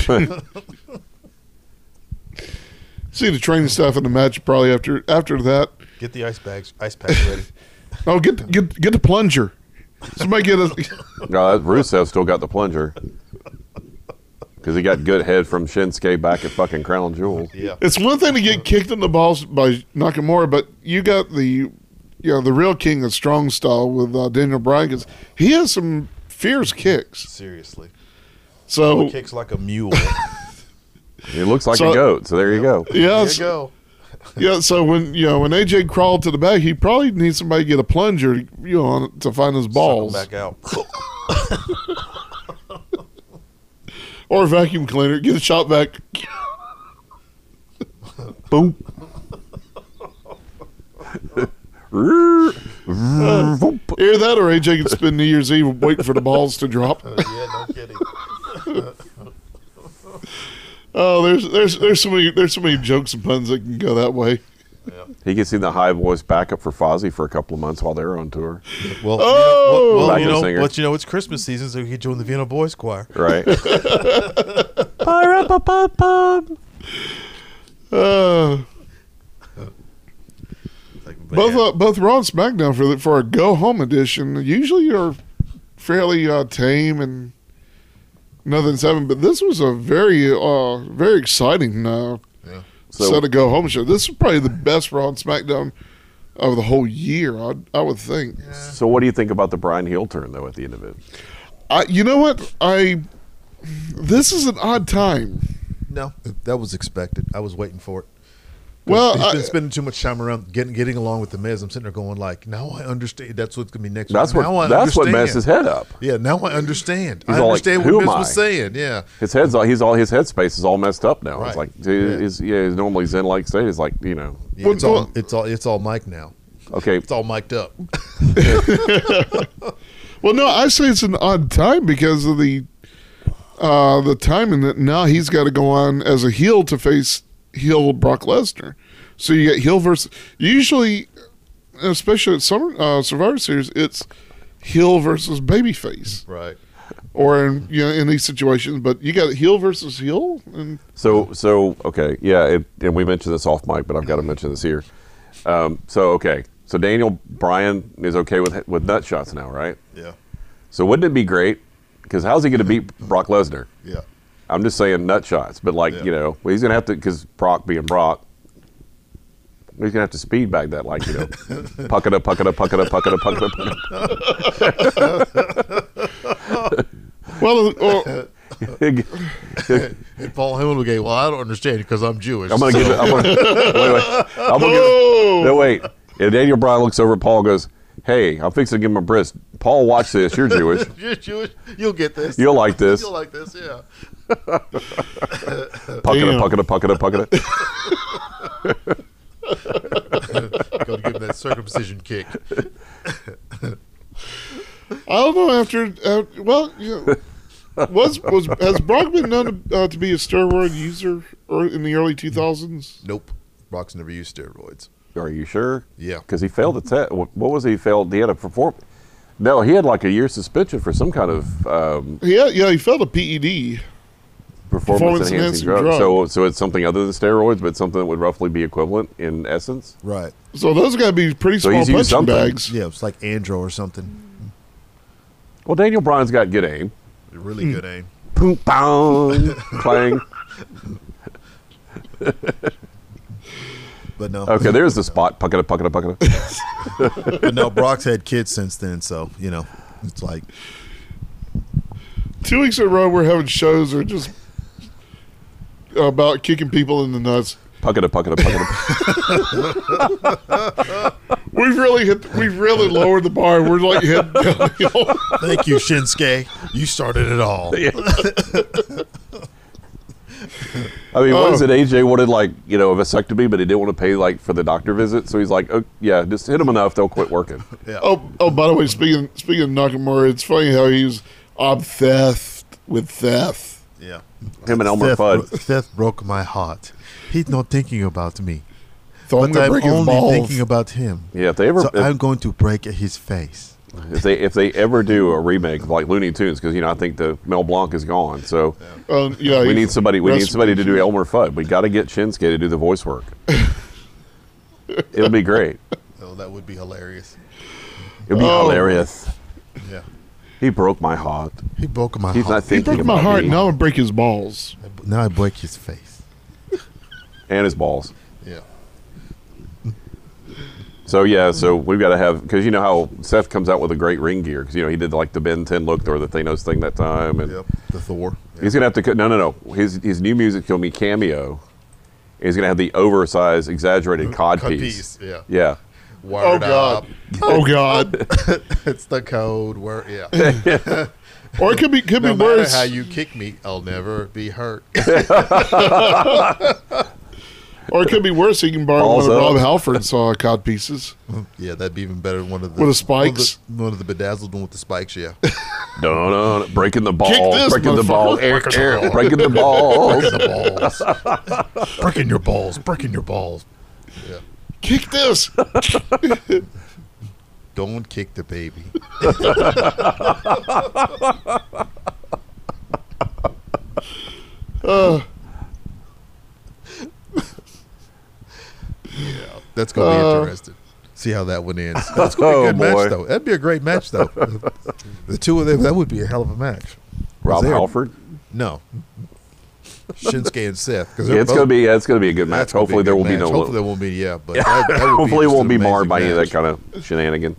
See the training staff in the match probably after that. Get the ice packs ready. Oh, get the plunger. Somebody get a. No, Rusev still got the plunger. Because he got good head from Shinsuke back at fucking Crown Jewel. Yeah. It's one thing to get kicked in the balls by Nakamura, but you got the real king of strong style with Daniel Bryan. 'Cause he has some fierce kicks. Seriously. So Kicks like a mule. He looks like So- a goat, so there you go. There yes, you go. yeah. So when AJ crawled to the back, he probably needs somebody to get a plunger, to find his balls, Suck 'em back out. or a vacuum cleaner, get a shot back. Boom. Either that or AJ can spend New Year's Eve waiting for the balls to drop. Yeah, no kidding. Oh, there's so many jokes and puns that can go that way. He gets in the high voice backup for Fozzy for a couple of months while they're on tour. Well, Oh! you know, Backup singer. but you know, it's Christmas season, so he can join the Vienna Boys Choir. Right. Both Raw and SmackDown for a go home edition usually are fairly tame and nothing's happening. But this was a very exciting set of go home show. This is probably the best Raw and SmackDown of the whole year. I would think. So what do you think about the Brian heel turn though at the end of it? You know what? This is an odd time. No, that was expected. I was waiting for it. Well, he's been spending too much time around getting along with the Miz. I'm sitting there going like, now I understand. That's what's gonna be next. That's week. what Now I that's what understand. messed his head up. Yeah, now I understand. He's I all like, understand "Who what am Miz I?" was saying. Yeah, His his headspace is all messed up now. It's Right. like his normally zen like state is like, you know, yeah it's all Mike now. okay, It's all mic'd up. Well, no, I say it's an odd time because of the timing that now he's got to go on as a heel to face heel Brock Lesnar. So you get heel versus usually, especially at Survivor Series, it's heel versus babyface, Right. or in these situations. But you got heel versus heel, and so okay, yeah, and we mentioned this off mic, but I've got to mention this here. So Daniel Bryan is okay with nut shots now, right? Yeah. So wouldn't it be great? Because how's he going to beat Brock Lesnar? Yeah. I'm just saying nut shots, but like Yeah. you know, well, he's going to have to because Brock being Brock. He's gonna have to speed bag that, like, you know, puck it up, puck it up, puck it up, puck it up, puck it up, puck it up. well, And Paul Heyman will go, well, I don't understand because I'm Jewish. I'm gonna give it. I'm gonna give it. No, wait. And Daniel Bryan looks over at Paul and goes, "Hey, I'm fixing to give him a bris. Paul, watch this. You're Jewish. You're Jewish. You'll get this. You'll like this. You'll like this, yeah. Puck it up, puck it up, puck it up, puck it up." Go to give him that circumcision kick. I don't know. Has Brock been known to be a steroid user in the early 2000s? Nope. Brock's never used steroids. Are you sure? Yeah. Because he failed the test. What was he failed? He had a perform. No, he had like a year suspension for some kind of He failed a PED. performance enhancing drug. So it's something other than steroids, but something that would roughly be equivalent in essence. Right. So those got to be pretty So small he's used punching something. bags. Yeah, it's like Andro or something. Well, Daniel Bryan's got good aim. Really good aim. Boom, bang, clang. But no. Okay, there's the spot. Puck it up, puck it up, puck it up. But no, Brock's had kids since then, so, you know, it's like, 2 weeks in a row, we're having shows that are just about kicking people in the nuts. Puck it up, puck it up, puck it up. We've really lowered the bar. We're like heading downhill. thank you, Shinsuke. You started it all. I mean, what is it? AJ wanted like, you know, a vasectomy, but he didn't want to pay like for the doctor visit. So he's like, oh, yeah, just hit them enough, they'll quit working. Yeah. Oh, by the way, speaking of Nakamura, it's funny how he was obsessed with theft. Yeah. Him and Elmer Fudd. Seth broke my heart. He's not thinking about me. So I'm But gonna I'm break his only balls. thinking about him. Yeah, if they ever So I'm going to break his face. if they ever do a remake of like Looney Tunes, because you know I think the Mel Blanc is gone, so Yeah, we he's- need somebody rest in to do Elmer Fudd. We got to get Shinsuke to do the voice work. It'll be great. Oh, that would be hilarious. It'll be hilarious. Yeah. He broke my heart. He broke my He's heart. not He thinking broke my about heart. me. Now I'm gonna break his balls. Now I break his face. And his balls. Yeah. So yeah, so we've got to have, because you know how Seth comes out with a great ring gear, because you know he did like the Ben 10 look or the Thanos thing that time, and Yep. The Thor. he's gonna have to no. His new music gonna be Cameo. He's gonna have the oversized, exaggerated cod piece. Yeah. Yeah. Oh Word God! up. Oh God! It's the code word. Yeah. Or it could be No matter worse. how you kick me, I'll never be hurt. Or it could be worse. He can borrow Balls one of up. Rob Halford's cod pieces. Yeah, that'd be even better than one of the With the spikes? One of the bedazzled one with the spikes. Yeah, Dun, breaking the ball, this, breaking the ball, motherfucker. breaking the balls. the balls, breaking your balls, breaking your balls. Yeah, Kick this. don't kick the baby. Yeah, that's gonna be interesting. See how that one ends. That's gonna be a good boy. match, though. That'd be a great match, though. The two of them, that would be a hell of a match. Rob They are- Halford. No. Shinsuke and Seth. Cause Yeah, it's gonna be a good match. That's gonna Hopefully be a there good will be match. no. Hopefully there won't be. Yeah, but that would Hopefully it just won't be an marred by amazing any of that match. kind of shenanigan.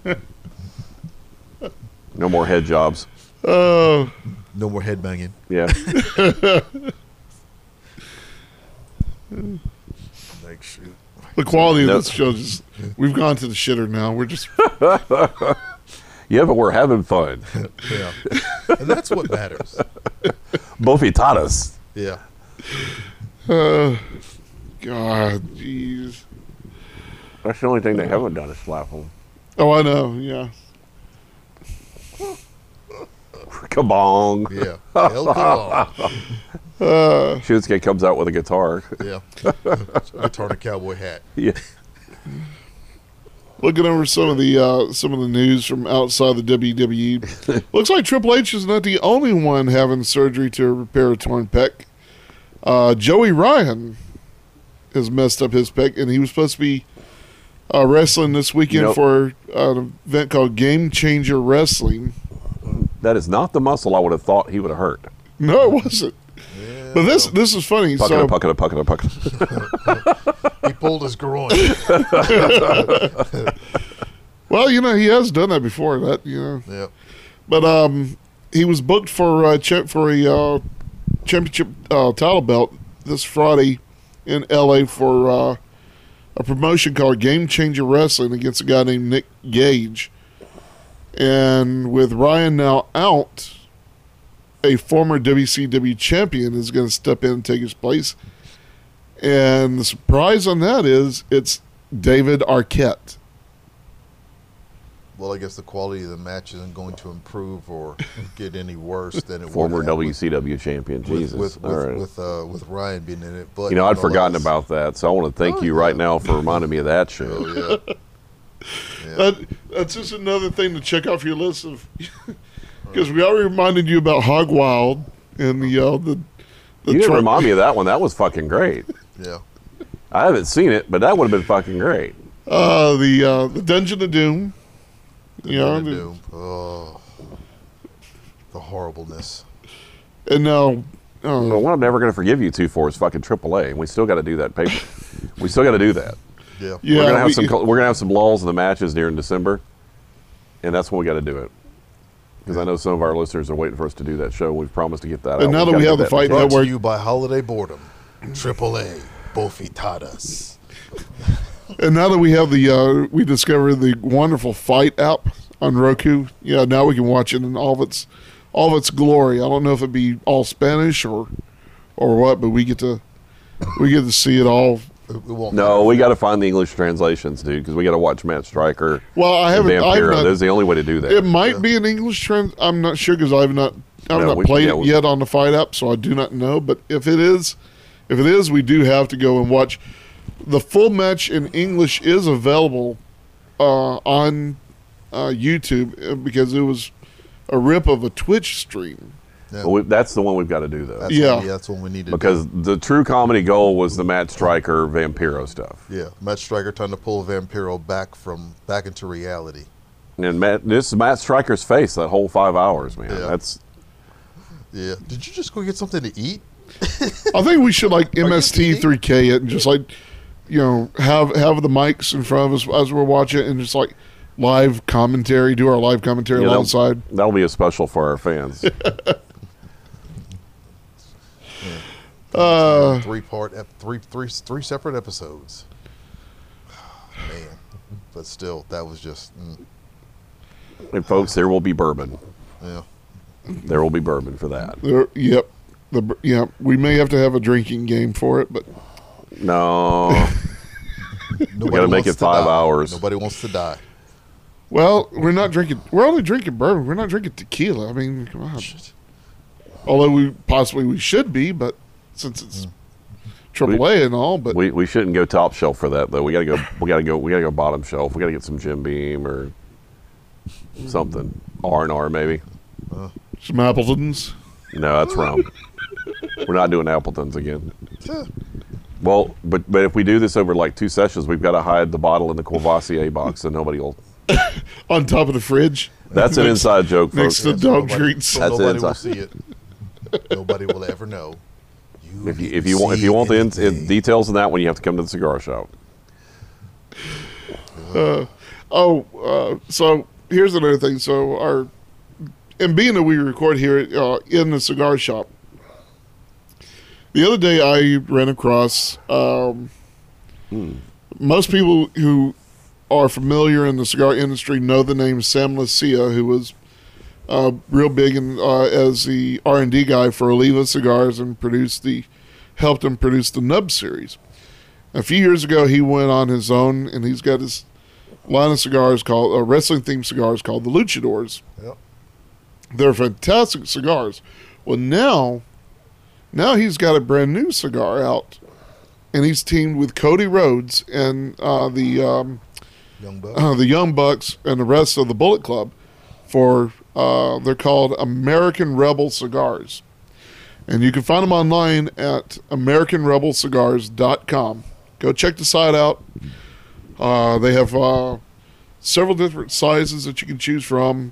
No more head jobs. Oh, No more headbanging. Yeah. Like shoot. the quality of No. this show just, we've gone to the shitter now. We're just, Yeah, but we're having fun. Yeah, and that's what matters. Buffy taught us. Yeah. God, jeez. That's the only thing they haven't done is slap them. Oh, I know, yeah. Kabong. Yeah. Hell, come on. Shinsuke comes out with a guitar. Yeah. Guitar and a cowboy hat. Yeah. Looking over some of the news from outside the WWE, looks like Triple H is not the only one having surgery to repair a torn pec. Joey Ryan has messed up his pec, and he was supposed to be wrestling this weekend Nope. for an event called Game Changer Wrestling. That is not the muscle I would have thought he would have hurt. No, it wasn't. Yeah. But this is funny. Puck it So up, puck it up, puck it up, puck it up. He pulled his groin. well, he has done that before. Yeah. But he was booked for a championship title belt this Friday in L.A. for a promotion called Game Changer Wrestling against a guy named Nick Gage. And with Ryan now out, a former WCW champion is going to step in and take his place. And the surprise on that is it's David Arquette. Well, I guess the quality of the match isn't going to improve or get any worse than it Former would have WCW champion. Jesus. All right. with Ryan being in it. But I'd forgotten nonetheless- about that, so I want to thank you right now for reminding me of that show. Oh, yeah. Yeah. That's just another thing to check off your list of, because we already reminded you about Hog Wild and the You didn't truck- remind me of that one. That was fucking great. Yeah. I haven't seen it, but that would have been fucking great. the Dungeon of Doom. What to do? Oh, the horribleness. And now Well, what I'm never going to forgive you two for is fucking AAA, and we still got to do that paper. We still got to do that. Yeah. yeah, We're gonna have some lulls in the matches during December, and that's when we got to do it. Because I know some of our listeners are waiting for us to do that show. We've promised to get that out. And now that We've we gotta have get the Fight that- Brought to Network- you by Holiday Boredom. AAA. Bofitadas. and now that we have we discovered the wonderful Fight app on Roku. Yeah, now we can watch it in all of its glory. I don't know if it'd be all Spanish or what, but we get to see it all. It won't No, matter. we got to find the English translations, dude, because we got to watch Matt Striker Well, I and haven't. Vampiro. That's the only way to do that. It might be an English trend. I'm not sure because I've not played it yet on the Fight app, so I do not know. But if it is, we do have to go and watch. The full match in English is available on YouTube because it was a rip of a Twitch stream. Yeah. But that's the one we've got to do, though. That's what we need to Because do. the true comedy goal was the Matt Striker Vampiro stuff. Yeah, Matt Striker trying to pull Vampiro back into reality. And this is Matt Striker's face that whole 5 hours, man. Yeah. That's Yeah. Did you just go get something to eat? I think we should like you MST3K it and just like have the mics in front of us as we're watching it and just like live commentary, do our live commentary Yeah, alongside. that'll be a special for our fans. Three separate episodes. Man, but still, that was just And folks, there will be bourbon. yeah. There will be bourbon for that. Yep. We may have to have a drinking game for it, but No. Nobody gotta make wants it to 5 die. hours. Nobody wants to die. Well, we're not drinking. We're only drinking bourbon. We're not drinking tequila. I mean, come on. Although we should be, but since it's AAA and all, but We shouldn't go top shelf for that though. We gotta go bottom shelf. We gotta get some Jim Beam or something. R&R maybe. some Appletons. No, that's rum. We're not doing Appletons again. Well, but if we do this over like 2 sessions, we've got to hide the bottle in the Courvoisier box so nobody will. On top of the fridge. That's an inside joke, Next folks. to dog treats. So That's nobody inside. will see it. Nobody will ever know. If you want the details of that one, you have to come to the cigar shop. So here's another thing. So and being that we record here in the cigar shop, the other day I ran across most people who are familiar in the cigar industry know the name Sam Lucia, who was real big as the R&D guy for Oliva Cigars and helped him produce the Nub series. A few years ago, he went on his own, and he's got his line of cigars called wrestling-themed cigars called the Luchadors. Yep. They're fantastic cigars. Well, now he's got a brand new cigar out, and he's teamed with Cody Rhodes and the Young Bucks and the rest of the Bullet Club for they're called American Rebel Cigars. And you can find them online at AmericanRebelCigars.com. Go check the site out. They have several different sizes that you can choose from.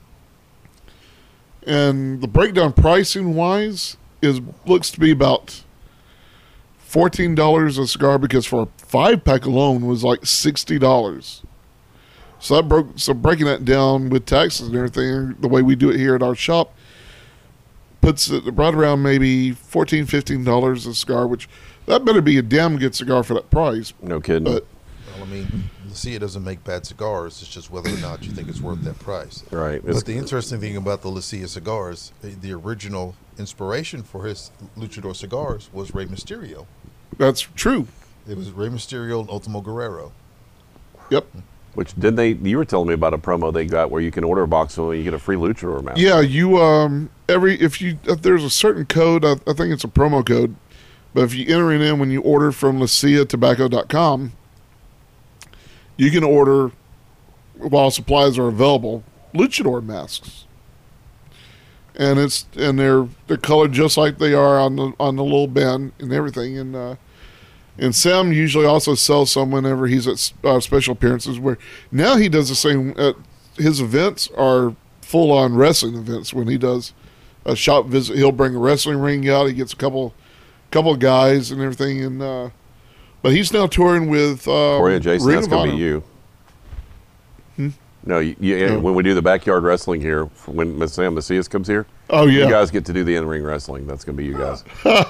And the breakdown pricing wise looks to be about $14 a cigar, because for a 5-pack alone was like $60. So breaking that down with taxes and everything, the way we do it here at our shop, puts it right around maybe $14, $15 a cigar, which that better be a damn good cigar for that price. No kidding. But Well, I mean, Lucia doesn't make bad cigars. It's just whether or not you think it's worth that price. Right. But the interesting thing about the Lucia cigars, the original inspiration for his Luchador cigars was Rey Mysterio. that's true. It was Rey Mysterio and Ultimo Guerrero. Yep. Which you were telling me about a promo they got where you can order a box and you get a free Luchador mask. Yeah, you if there's a certain code, I think it's a promo code, but if you enter it in when you order from LuciaTobacco.com, you can order, while supplies are available, Luchador masks, and they're colored just like they are on the little band and everything, and Sam usually also sells some whenever he's at special appearances, where now he does the same. His events are full-on wrestling events. When he does a shop visit, he'll bring a wrestling ring out. He gets a couple of guys and everything. And but he's now touring with Corey and Jason, Ring that's of going to be Honor. you. No, when we do the backyard wrestling here, when Miss Sam Macias comes here, Oh yeah. you guys get to do the in-ring wrestling. That's going to be you guys.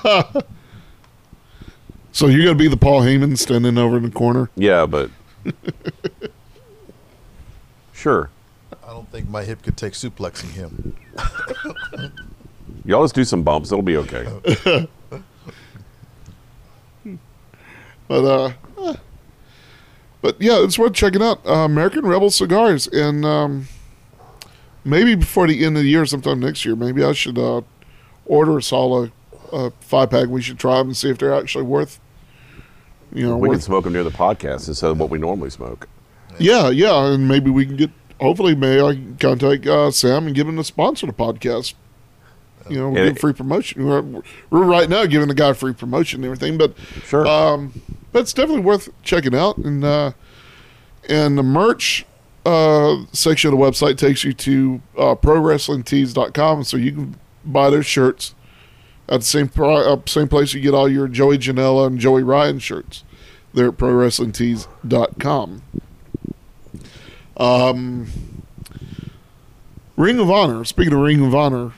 So you're going to be the Paul Heyman standing over in the corner. Yeah, but sure. I don't think my hip could take suplexing him. Y'all just do some bumps. It'll be okay. But yeah, it's worth checking out. American Rebel Cigars, and maybe before the end of the year, sometime next year, maybe I should order us all a 5-pack. We should try them and see if they're actually worth. We can smoke them near the podcast instead of what we normally smoke. Yeah, and maybe we can get. Hopefully, maybe I can contact Sam and give him to sponsor the podcast. Give free promotion. We're right now giving the guy free promotion and everything, but Sure. but it's definitely worth checking out. And the merch section of the website takes you to ProWrestlingTees.com, so you can buy their shirts at the same place you get all your Joey Janela and Joey Ryan shirts. They're at ProWrestlingTees.com. Ring of Honor. Speaking of Ring of Honor,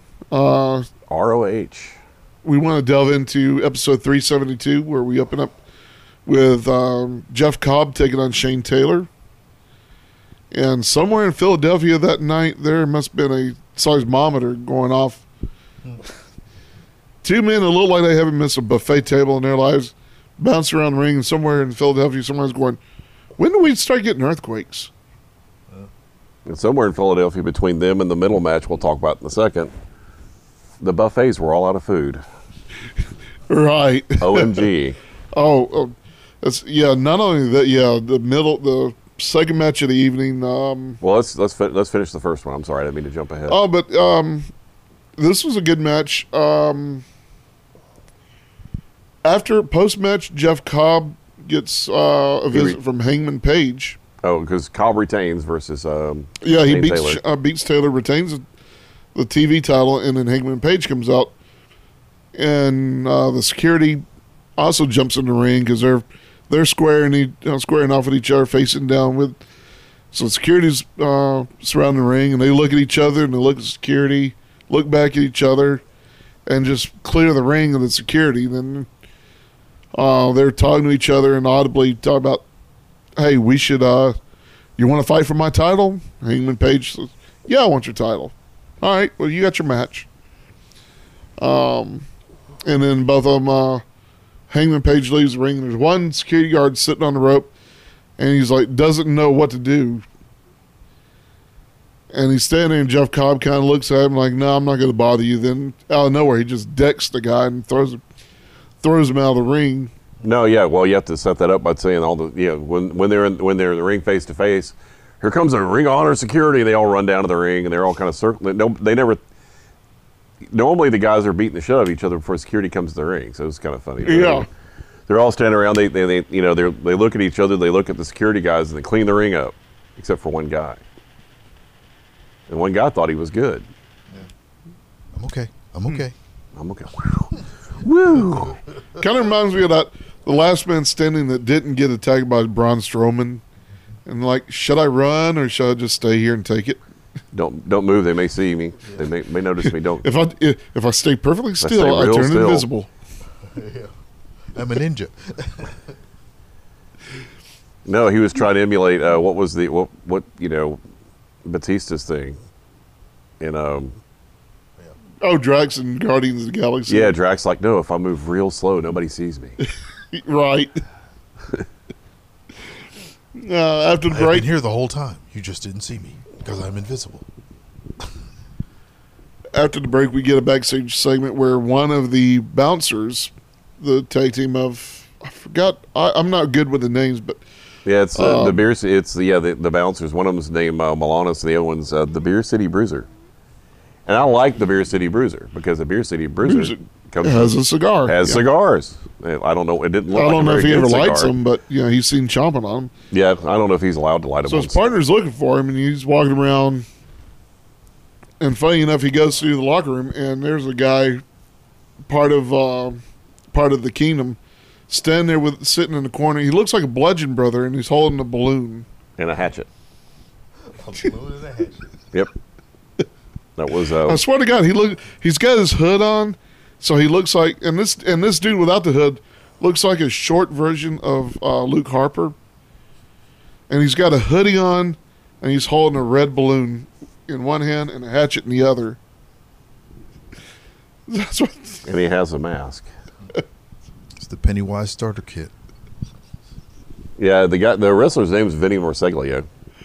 ROH. we want to delve into episode 372, where we open up with Jeff Cobb taking on Shane Taylor. And somewhere in Philadelphia that night, there must have been a seismometer going off. Two men that look like they haven't missed a buffet table in their lives bouncing around the ring, and somewhere in Philadelphia, someone's going, when do we start getting earthquakes? And somewhere in Philadelphia, between them and the middle match, we'll talk about in a second, the buffets were all out of food. Right. OMG. That's not only that. Yeah, the second match of the evening. Well, let's finish the first one. I'm sorry, I didn't mean to jump ahead. Oh, but this was a good match. After post-match, Jeff Cobb gets a visit from Hangman Page. Oh, because Cobb retains versus he Taylor. beats Taylor, retains the TV title, and then Hangman Page comes out, and the security also jumps in the ring because they're squaring off with each other, facing down with. So security's surrounding the ring, and they look at each other, and they look at security, look back at each other, and just clear the ring of the security. Then they're talking to each other and audibly talk about, hey, we should, you want to fight for my title? Hangman Page says, yeah, I want your title. All right, well, you got your match. And then both of them, Hangman Page leaves the ring, and there's one security guard sitting on the rope, and he's like, doesn't know what to do. And he's standing there, and Jeff Cobb kind of looks at him like, no, I'm not going to bother you. Then out of nowhere, he just decks the guy and throws him out of the ring. No, yeah, well, you have to set that up by saying when they're in the ring face to face, here comes a Ring of Honor security. They all run down to the ring and they're all kind of circling. No, they never. Normally, the guys are beating the shit out of each other before security comes to the ring, so it's kind of funny. Yeah, they're all standing around. They look at each other. They look at the security guys and they clean the ring up, except for one guy. And one guy thought he was good. Yeah. I'm okay. I'm okay. Woo! Kind of reminds me of the last man standing that didn't get attacked by Braun Strowman. And like, should I run or should I just stay here and take it? Don't move. They may see me. They may notice me. Don't. If I stay perfectly still, I real turn still. invisible. Yeah. I'm a ninja. No, he was trying to emulate what was Batista's thing, and Drax and Guardians of the Galaxy. yeah, Drax like, no, if I move real slow, nobody sees me. Right. After the I've break, been here the whole time. You just didn't see me because I'm invisible. After the break, we get a backstage segment where one of the bouncers, the tag team of, I forgot, I'm not good with the names, but Yeah, it's the beer. It's the bouncers. One of them's named Milanos, and the other one's the Beer City Bruiser. And I like the Beer City Bruiser because the Beer City Bruiser has a cigar. Cigars. I don't know. It didn't look. I don't know if he ever lights cigar. them, but he's seen chomping on them. Yeah, I don't know if he's allowed to light them. So his partner's looking for him, and he's walking around. And funny enough, he goes through the locker room, and there's a guy, part of the Kingdom, standing there sitting in the corner. He looks like a Bludgeon Brother, and he's holding a balloon and a hatchet. A balloon and a hatchet. Yep. That was. I swear to God, he's got his hood on, so he looks like, and this dude without the hood looks like a short version of Luke Harper, and he's got a hoodie on, and he's holding a red balloon in one hand and a hatchet in the other. That's what. And he has a mask. It's the Pennywise starter kit. Yeah, the wrestler's name is Vinny Morseglio.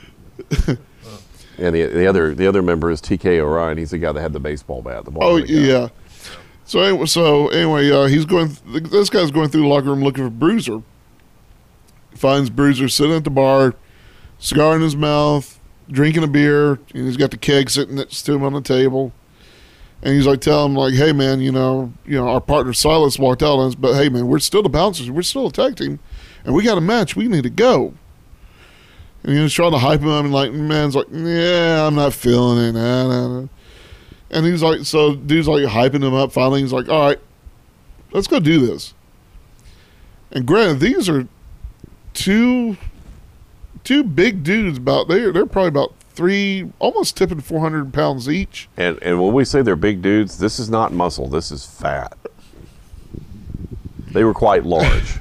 And the other member is TK Orion. He's the guy that had the baseball bat. Yeah. So anyway, he's going. This guy's going through the locker room looking for Bruiser. Finds Bruiser sitting at the bar, cigar in his mouth, drinking a beer, and he's got the keg sitting next to him on the table. And he's like telling him, like, "Hey man, our partner Silas walked out on us, but hey man, we're still the bouncers. We're still a tag team, and we got a match. We need to go." And he was trying to hype him up, and like, man's like, "Yeah, I'm not feeling it." Nah. And he's like, so dude's like hyping him up. Finally, he's like, "All right, let's go do this." And granted, these are two big dudes. They're probably about almost tipping 400 pounds each. And when we say they're big dudes, this is not muscle. This is fat. They were quite large.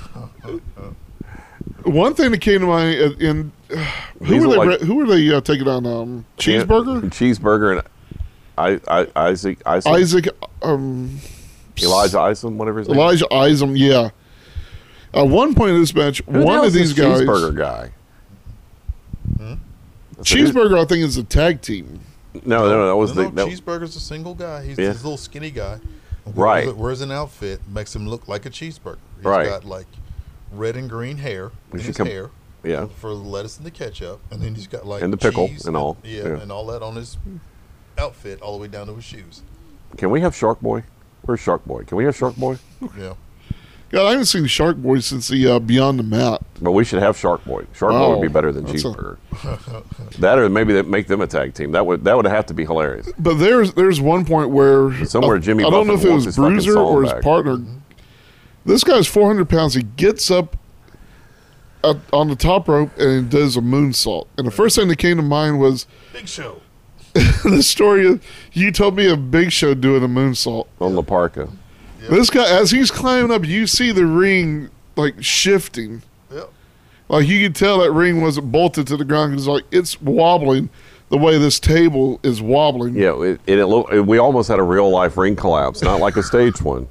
One thing that came to mind, who were they taking on? Cheeseburger? Cheeseburger and Isaac. Elijah Elijah Isom, whatever his name is. Elijah Isom, yeah. At one point in this match, Who the one hell of is these this guys, cheeseburger guy. Cheeseburger, I think is a tag team. No, that was No, the. Cheeseburger's a single guy. He's Yeah. this little skinny guy. Right. Wears an outfit, makes him look like a cheeseburger. He's Right. got like red and green hair in should his come- hair Yeah. for the lettuce and the ketchup, and then he's got like And the pickle cheese and all. Yeah, Yeah. and all that on his outfit, all the way down to his shoes. Can we have Shark Boy? Where's Shark Boy? Can we have Shark Boy? Yeah. God, I haven't seen Shark Boy since the Beyond the Mat. But we should have Shark Boy. Shark Boy Wow. would be better than That's Cheeseburger. That or maybe they make them a tag team. That would have to be hilarious. But there's one point where Somewhere Jimmy I don't know Buffett if it wants was his fucking Bruiser song or his back. partner. This guy's 400 pounds. He gets up on the top rope and does a moonsault. And the first thing that came to mind was Big Show. the story of you told me of Big Show doing a moonsault. On La Parca. Yep. This guy, as he's climbing up, you see the ring like shifting. Yep. Like you could tell that ring wasn't bolted to the ground because like it's wobbling the way this table is wobbling. Yeah, we almost had a real life ring collapse, not like a staged one.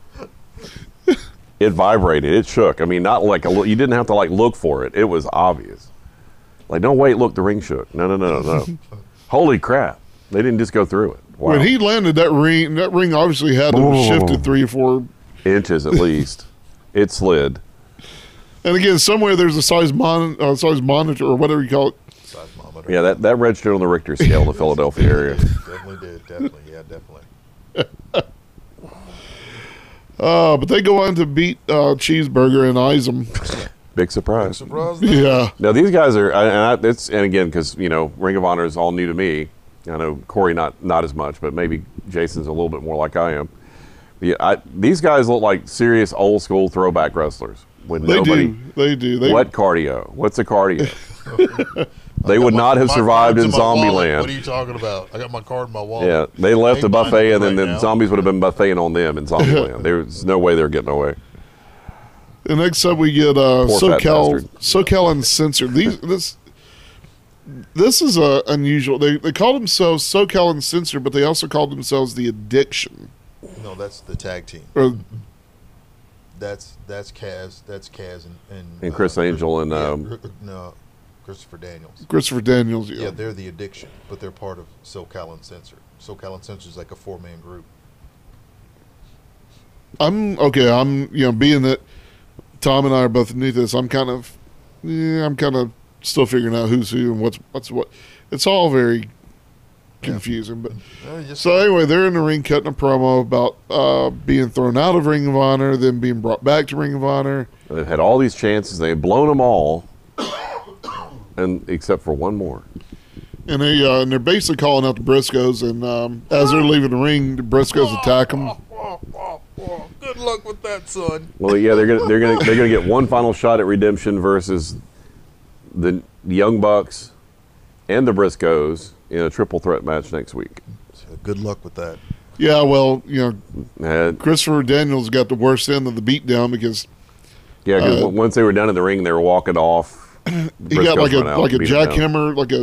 It vibrated, it shook. I mean, not like you didn't have to like look for it. It was obvious. Like, no, wait, look, the ring shook. No. Holy crap! They didn't just go through it. Wow. When he landed, that ring obviously had to have shifted 3 or 4 inches at least, it slid. And again, somewhere there's a size monitor or whatever you call it. Seismometer. Yeah, that registered on the Richter scale in the Philadelphia area. Definitely did. Definitely. Yeah, definitely. But they go on to beat Cheeseburger and Izem. Big surprise. Surprise. there. Yeah. Now these guys are, and again, because Ring of Honor is all new to me. I know Corey not as much, but maybe Jason's a little bit more like I am. Yeah, these guys look like serious old school throwback wrestlers. When They nobody, do. what cardio? What's a cardio? They I got would not have my survived cards in my wallet. What Zombieland. are you talking about? I got my card in my wallet. Yeah, they left Ain't the buffet, and then finding it the right now. zombies would have been buffeting on them in Zombieland. There's no way they're getting away. And next up we get fat bastard. SoCal Uncensored. This is unusual. They call themselves SoCal Uncensored, but they also call themselves the Addiction. No, that's the tag team. Or That's Kaz. That's Kaz And Chris Angel and, no, Christopher Daniels. Christopher Daniels. Yeah, they're the Addiction, but they're part of SoCal Uncensored. SoCal Uncensored is like a 4-man group. I'm being that Tom and I are both new to this. I'm kind of still figuring out who's who and what's what. It's all very confusing. But so anyway, they're in the ring cutting a promo about being thrown out of Ring of Honor, then being brought back to Ring of Honor. They've had all these chances. They had blown them all, and except for one more. And they're basically calling out the Briscoes, and as they're leaving the ring, the Briscoes attack them. Good luck with that, son. Well, yeah, they're gonna get one final shot at redemption versus the Young Bucks and the Briscoes in a triple threat match next week. So good luck with that. Yeah, well, And, Christopher Daniels got the worst end of the beatdown because yeah, 'cause once they were down in the ring, they were walking off. he got like a jackhammer, like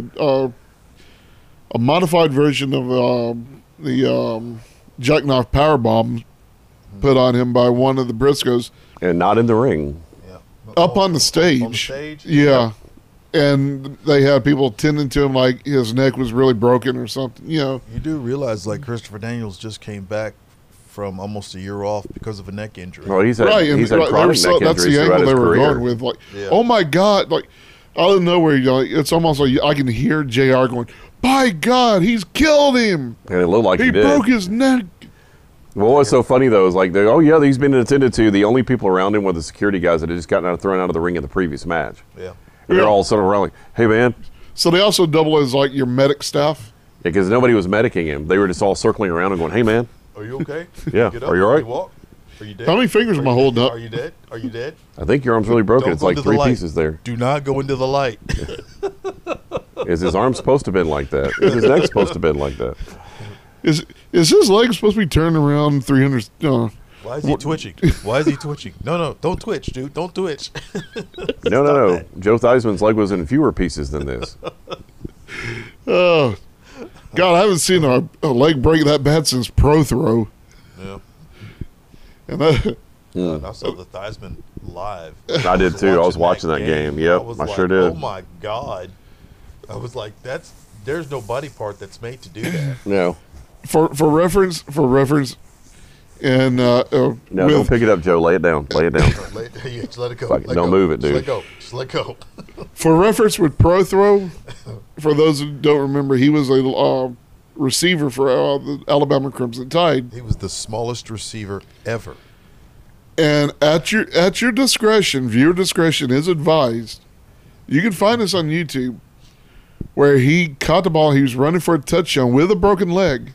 a modified version of the jackknife powerbomb put on him by one of the Briscoes and not in the ring. Yeah. up on the stage. On the stage? Yeah. And they had people tending to him like his neck was really broken or something, You do realize, like, Christopher Daniels just came back from almost a year off because of a neck injury. Well, he's had, Right, and he's had right, chronic neck that's injuries the throughout angle his they were career. going with. Like, Yeah. oh my God! Like, out of nowhere, it's almost like I can hear Jr. going, "By God, he's killed him! And it looked like He he did. broke his neck." Well, what's so funny though is like, oh yeah, he's been attended to. The only people around him were the security guys that had just gotten thrown out of the ring in the previous match. Yeah. And they're Yeah. all sort of around like, hey man, So they also double as like your medic staff. because nobody was medicing him. They were just all circling around and going, hey man, Are you okay? Yeah. Get up. Are you all right? Can walk? Are you dead? How many fingers Are am I you- holding up? Are you dead? Are you dead? I think your arm's really broken. Don't It's go like into the 3 light. pieces there. Do not go into the light. Is his arm supposed to have been like that? Is his neck supposed to have been like that? Is his leg supposed to be turned around 300? Why is he twitching? Why is he twitching? No, don't twitch, dude. Don't twitch. No. Joe Theismann's leg was in fewer pieces than this. Oh, God, I haven't seen a leg break that bad since Pro Throw. Yeah. And I saw the Theismann live. I did too. I was watching that game. Yep, I like, sure did. Oh my God! I was like, there's no body part that's made to do that. No. For reference, and No, don't pick it up, Joe. Lay it down. Lay it down. Just let it go. Fuck it, Let don't go. move it, Just dude. let go. Just let go. for reference with Pro Throw, for those who don't remember, he was a receiver for the Alabama Crimson Tide. He was the smallest receiver ever. And at your discretion, viewer discretion is advised. You can find this on YouTube, where he caught the ball. He was running for a touchdown with a broken leg.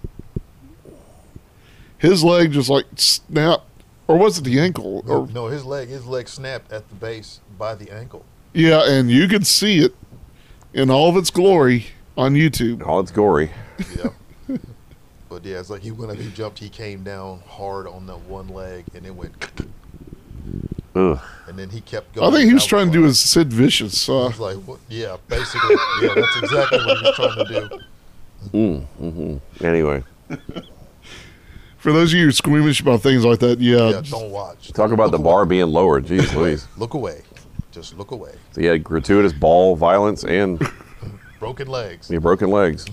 His leg just like snapped, or was it the ankle? Or, No, his leg snapped at the base by the ankle. yeah, and you could see it in all of its glory on YouTube. Oh, it's gory. Yeah. But yeah, it's like he went up, he jumped, he came down hard on the one leg, and it went. Ugh. And then he kept going. I think he was That trying to do his Sid Vicious. I was like, what? Yeah, basically. Yeah, that's exactly what he was trying to do. Anyway, For those of you who are squeamish about things like that, Yeah, don't watch. talk about Look the bar away. being lowered. Jeez Louise. Look away. Just look away. So he had gratuitous ball violence and Broken legs. he had broken legs.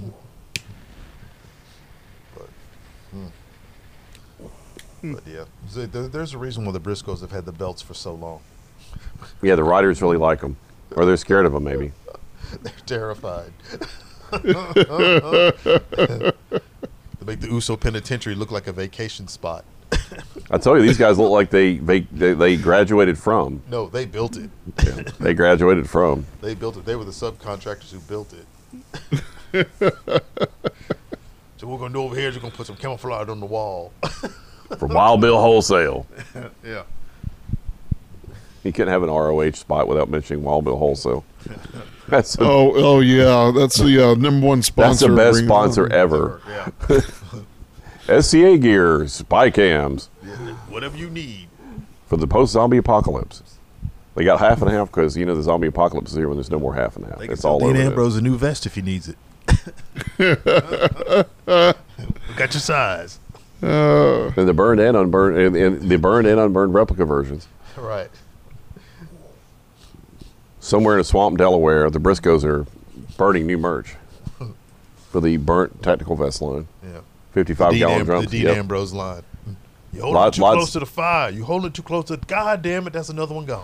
But yeah, there's a reason why the Briscoes have had the belts for so long. Yeah, the riders really like him. Or they're scared of him, maybe. They're terrified. To make the Uso Penitentiary look like a vacation spot. I tell you, these guys look like they graduated from. No, they built it. They graduated from. They built it. They were the subcontractors who built it. So what we're gonna do over here is we're gonna put some camouflage on the wall. From Wild Bill Wholesale. Yeah. You couldn't have an ROH spot without mentioning Wild Bill Wholesale. That's the, Oh yeah, that's the number one sponsor. that's the best Ring of sponsor Honor. ever. Yeah. SCA gear, spy cams Whatever you need. for the post-zombie apocalypse. They got half and half because, you know, the zombie apocalypse is here when there's no more half and half. They can It's sell all Dean over it. Ambrose a new vest if he needs it. Got your size. Uh, And the burned and unburned, and the burned and unburned replica versions. Right. Somewhere in a swamp, Delaware, the Briscoes are burning new merch for the burnt tactical vest line. Yeah. 55-gallon drums. The Dean Yep. Ambrose line. You hold Lots- it too lots- close to the fire. You hold it too close to. God damn it! That's another one gone.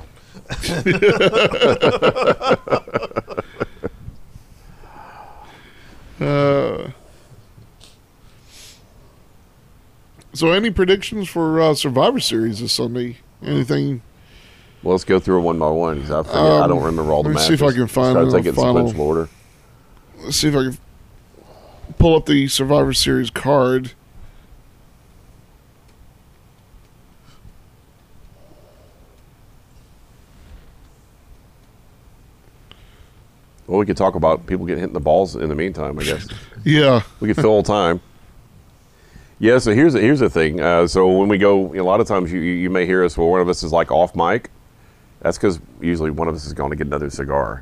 so, any predictions for Survivor Series this Sunday? Anything? Well, let's go through it one by one because I forget. I don't remember all the let me matches. see if I can find Try to it take it in final- sequential order. Let's see if I can pull up the Survivor Series card. Well, we could talk about people getting hit in the balls in the meantime, I guess. Yeah, We could fill time. Yeah, so here's the thing. So when we go, a lot of times you may hear us, well, one of us is like off mic. That's because usually one of us is going to get another cigar.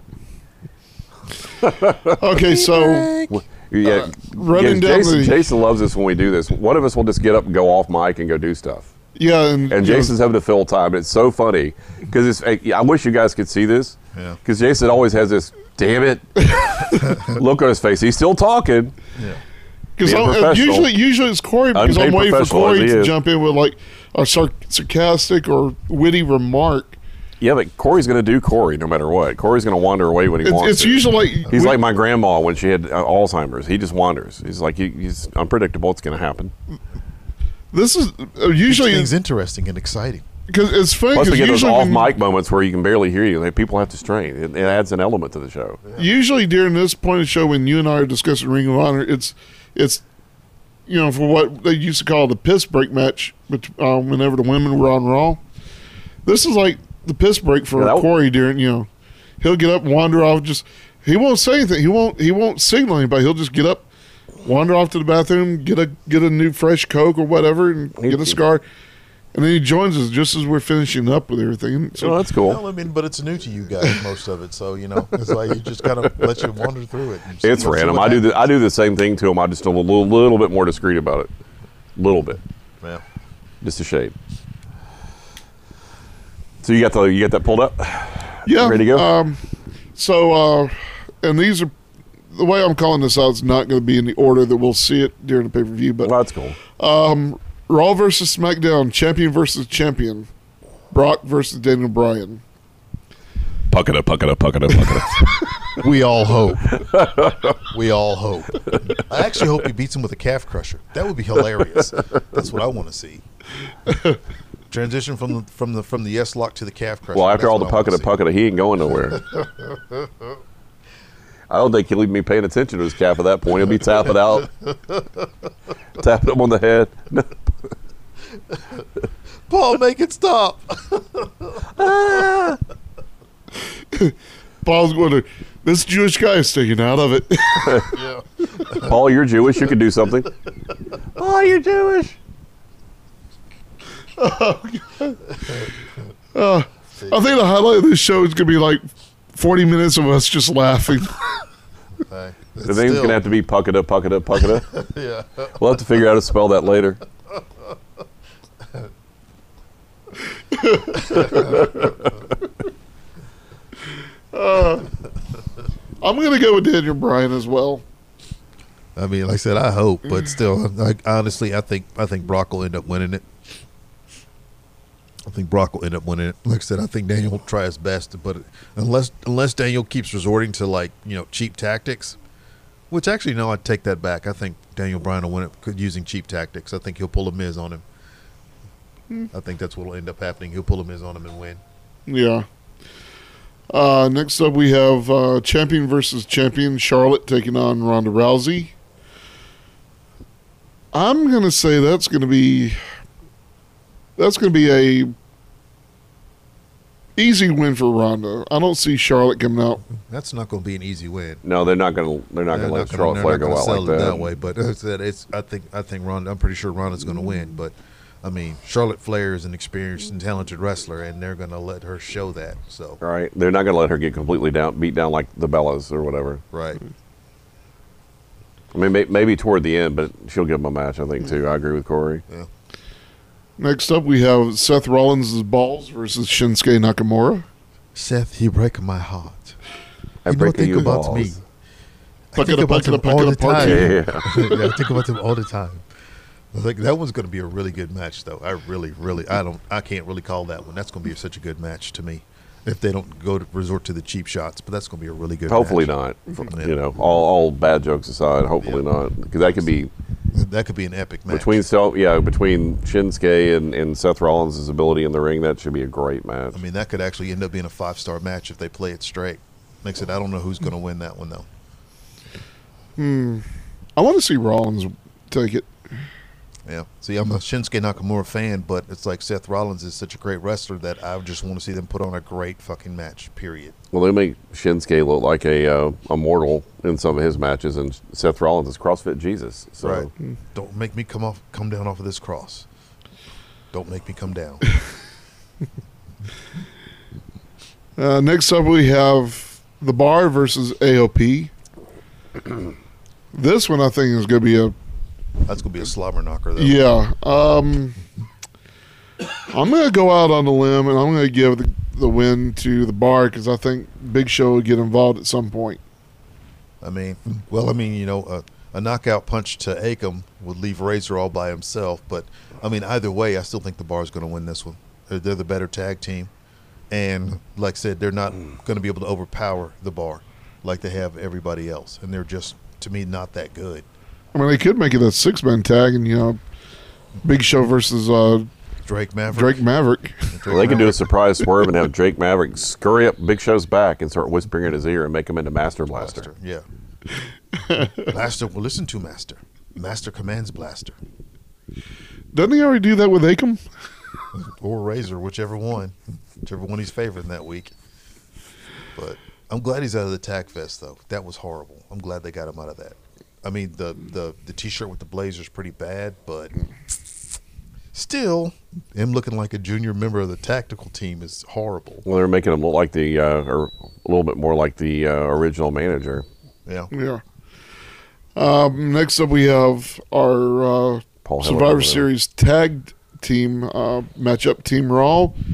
okay, so Yeah, running down Jason, the- Jason loves us when we do this. One of us will just get up and go off mic and go do stuff. yeah, And you know, Jason's having to fill time. It's so funny because I wish you guys could see this. Yeah. Because Jason always has this damn it look on his face. He's still talking. Yeah. because being professional. usually it's Corey because I'm Unpaid waiting for professional as Corey he to is. jump in with like a sarcastic or witty remark. Yeah, but Corey's going to do Corey no matter what. Corey's going to wander away when he wants It's to. usually like He's like my grandma when she had Alzheimer's. He just wanders. He's like he's unpredictable. It's going to happen. this is usually Things interesting and exciting. because it's funny Plus, we because get those usually off when- mic moments where you can barely hear you. Like, people have to strain. It adds an element to the show. usually during this point of the show when you and I are discussing Ring of Honor, it's you know, for what they used to call the piss break match, whenever the women were on Raw. This is like the piss break for Yeah, that- Corey during, you know, he'll get up, wander off, he won't say anything. He won't signal anybody. He'll just get up, wander off to the bathroom, get a new fresh Coke or whatever, and get a cigar. And then he joins us just as we're finishing up with everything. So Oh, that's cool. Well, I mean, but it's new to you guys, most of it. So, you know, it's like you just kind of let you wander through it. And see- It's see random. what I do the same thing to him. I just a little bit more discreet about it. Little bit. happens. Just a shade. So you got that pulled up? Yeah. Ready to go? And these are the way I'm calling this out is not going to be in the order that we'll see it during the pay-per-view, but Well, that's cool. Raw versus SmackDown, champion versus champion, Brock versus Daniel Bryan. Puck it up. We all hope. We all hope. I actually hope he beats him with a calf crusher. That would be hilarious. That's what I want to see. Transition from the yes lock to the calf crusher. Well, after That's all the what I puck it, he ain't going nowhere. I don't think he'll even be paying attention to his calf at that point. He'll be tapping out, tapping him on the head. wanna see. Paul, make it stop. Paul's going to, this Jewish guy is sticking out of it. Yeah. Paul, you're Jewish. You can do something. Paul, you're Jewish. I think the highlight of this show is going to be like 40 minutes of us just laughing. The name's going to have to be puck it up. Yeah. We'll have to figure out how to spell that later. I'm going to go with Daniel Bryan as well. I mean, like I said, I hope, but still, honestly, I think Brock will end up winning it. Like I said, I think Daniel will try his best, but unless Daniel keeps resorting to cheap tactics, which actually no, I'd take that back. I think Daniel Bryan will win it using cheap tactics. I think he'll pull a Miz on him. I think that's what will end up happening. He'll pull a Miz on him and win. Yeah. Next up, we have champion versus champion, Charlotte taking on Ronda Rousey. I'm going to say that's going to be a easy win for Ronda. I don't see Charlotte coming out. That's not going to be an easy win. No, they're not going to let Charlotte Flair go out like that. Way, but as I said, I think Ronda. I'm pretty sure Ronda's going to win. But I mean, Charlotte Flair is an experienced and talented wrestler, and they're going to let her show that. So Right, they're not going to let her get completely beat down like the Bellas or whatever. right. I mean, maybe toward the end, but she'll give them a match, I think, too. I agree with Corey. Yeah. Next up, we have Seth Rollins' balls versus Shinsuke Nakamura. Seth, you break my heart. I You know, break think you about balls. me. I Puck think it up, about puck it him up, puck all it the up, part time. two. Yeah. Yeah, I think about him all the time. I think that one's going to be a really good match, though. I can't really call that one. That's going to be such a good match to me. If they don't resort to the cheap shots, but that's going to be a really good. Hopefully match. not. You know, all bad jokes aside, hopefully not, because that could be an epic match. between Shinsuke and Seth Rollins' ability in the ring. That should be a great match. I mean, that could actually end up being a 5-star match if they play it straight. Like I said, I don't know who's going to win that one though. I want to see Rollins take it. Yeah. See, I'm a Shinsuke Nakamura fan, but it's like Seth Rollins is such a great wrestler that I just want to see them put on a great fucking match, period. Well, they make Shinsuke look like a mortal in some of his matches, and Seth Rollins is CrossFit Jesus. So. Right. Don't make me come down off of this cross. Don't make me come down. Next up, we have The Bar versus AOP. This one, I think, is going to be That's going to be a slobber knocker, though. Yeah. I'm going to go out on a limb, and I'm going to give the win to The Bar because I think Big Show will get involved at some point. I mean, a knockout punch to Akam would leave Razor all by himself. But, I mean, either way, I still think The Bar is going to win this one. They're the better tag team. And, like I said, they're not going to be able to overpower The Bar like they have everybody else. And they're just, to me, not that good. I mean, they could make it a 6-man tag and, Big Show versus Drake Maverick. Well, they can do a surprise swerve and have Drake Maverick scurry up Big Show's back and start whispering in his ear and make him into Master Blaster. Yeah. Blaster will listen to Master. Master commands Blaster. Doesn't he already do that with Akam? Or Razor, whichever one he's favoring that week. But I'm glad he's out of the Tag Fest, though. That was horrible. I'm glad they got him out of that. I mean, the T-shirt with the blazer's pretty bad, but still, him looking like a junior member of the tactical team is horrible. Well, they're making him look like or a little bit more like the original manager. Yeah. Yeah. Next up, we have our Paul Survivor Series tag team matchup. Team Raw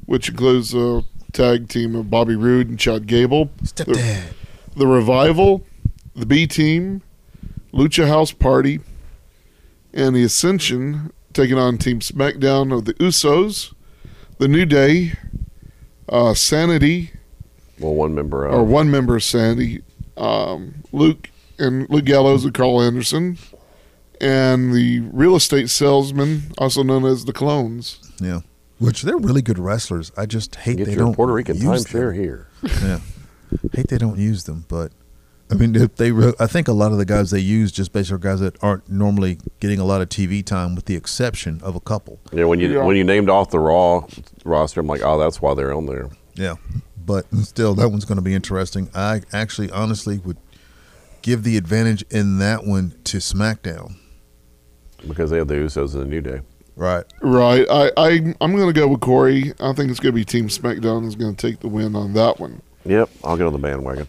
which includes a tag team of Bobby Roode and Chad Gable. Stepdad. The Revival, the B Team, Lucha House Party, and the Ascension taking on Team SmackDown of the Usos, the New Day, Sanity, Well, one member. or one member of Sanity, Luke Gallows and Carl Anderson, and the Real Estate Salesman, also known as the Clones. Yeah. Which they're really good wrestlers. I just hate Get they your don't Puerto Rican use timeshare them. here. Yeah. Hate they don't use them, but I mean, I think a lot of the guys they use just basically are guys that aren't normally getting a lot of TV time, with the exception of a couple. Yeah, when you named off the Raw roster, I'm like, oh, that's why they're on there. Yeah, but still, that one's going to be interesting. I actually, honestly, would give the advantage in that one to SmackDown. Because they have the Usos in the New Day. Right. Right. I'm going to go with Corey. I think it's going to be Team SmackDown is going to take the win on that one. Yep, I'll get on the bandwagon.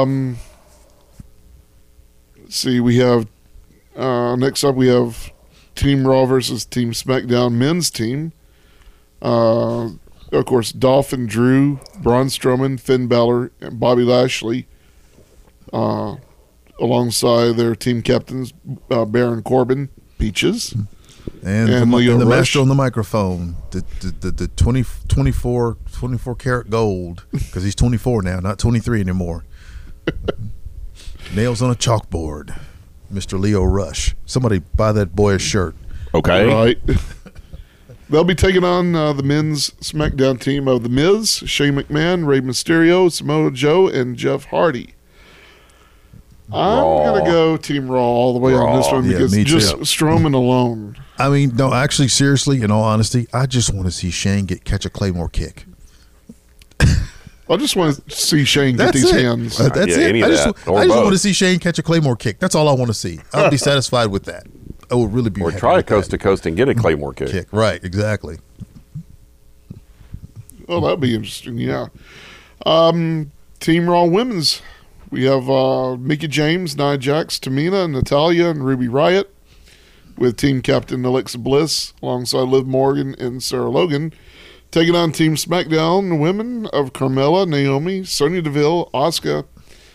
Let's see, we have next up we have Team Raw versus Team SmackDown men's team. Of course, Dolph and Drew, Braun Strowman, Finn Balor, and Bobby Lashley, alongside their team captains Baron Corbin, Peaches. And Leo the Rush. master on the microphone, the 24 karat gold, because he's 24 now, not 23 anymore. Nails on a chalkboard, Mr. Leo Rush. Somebody buy that boy a shirt. Okay. Right. They'll be taking on the men's SmackDown team of The Miz, Shane McMahon, Rey Mysterio, Samoa Joe, and Jeff Hardy. I'm going to go Team Raw all the way on this one Yeah, because me just too. Strowman alone. I mean, no, actually, seriously, in all honesty, I just want to see Shane catch a Claymore kick. I just want to see Shane get these hands. That's Yeah, it. any I of just, that, or I just both. want to see Shane catch a Claymore kick. That's all I want to see. I'll be satisfied with that. I would really be. Or happy try with coast that. to coast and get a Claymore kick. Right, exactly. Oh, that'd be interesting, yeah. Team Raw Women's. We have Mickie James, Nia Jax, Tamina, Natalya, and Ruby Riott, with team captain Alexa Bliss alongside Liv Morgan and Sarah Logan, taking on Team SmackDown, the women of Carmella, Naomi, Sonya Deville, Asuka,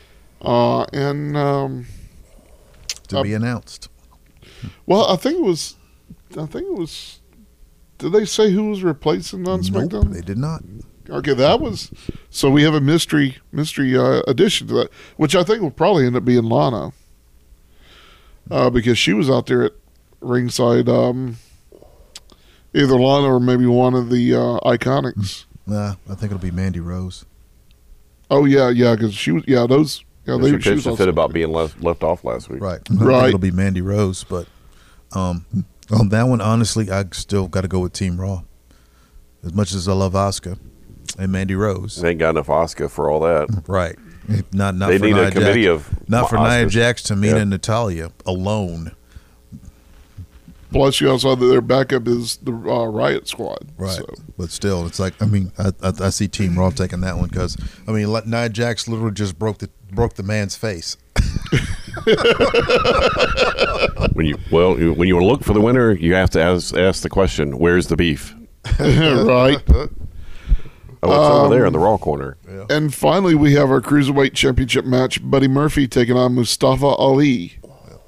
and To be announced. well, I think it was. Did they say who was replacing on Nope, SmackDown? they did not. Okay, that was. So we have a mystery addition to that, which I think will probably end up being Lana, because she was out there at ringside. Either Lana or maybe one of the Iconics. Nah, I think it'll be Mandy Rose. Oh yeah, because she was. Yeah, those. Yeah, She she pitched was a also fit about out there. being left off last week. Right. Right. It'll be Mandy Rose, but on that one, honestly, I still got to go with Team Raw. As much as I love Asuka and Mandy Rose. They ain't got enough Oscar for all that. Right. Not They for need Nia a committee Jax. of Not for Nia Oscars. Jax, Tamina, Yeah. and Natalya alone. Plus, you also have their backup is the Riot Squad. Right. So. But still, it's like, I mean, I see Team Raw taking that one because, I mean, Nia Jax literally just broke the man's face. When you look for the winner, you have to ask the question, "Where's the beef?" Right. Oh, it's over there in the Raw corner. And finally, we have our Cruiserweight Championship match. Buddy Murphy taking on Mustafa Ali.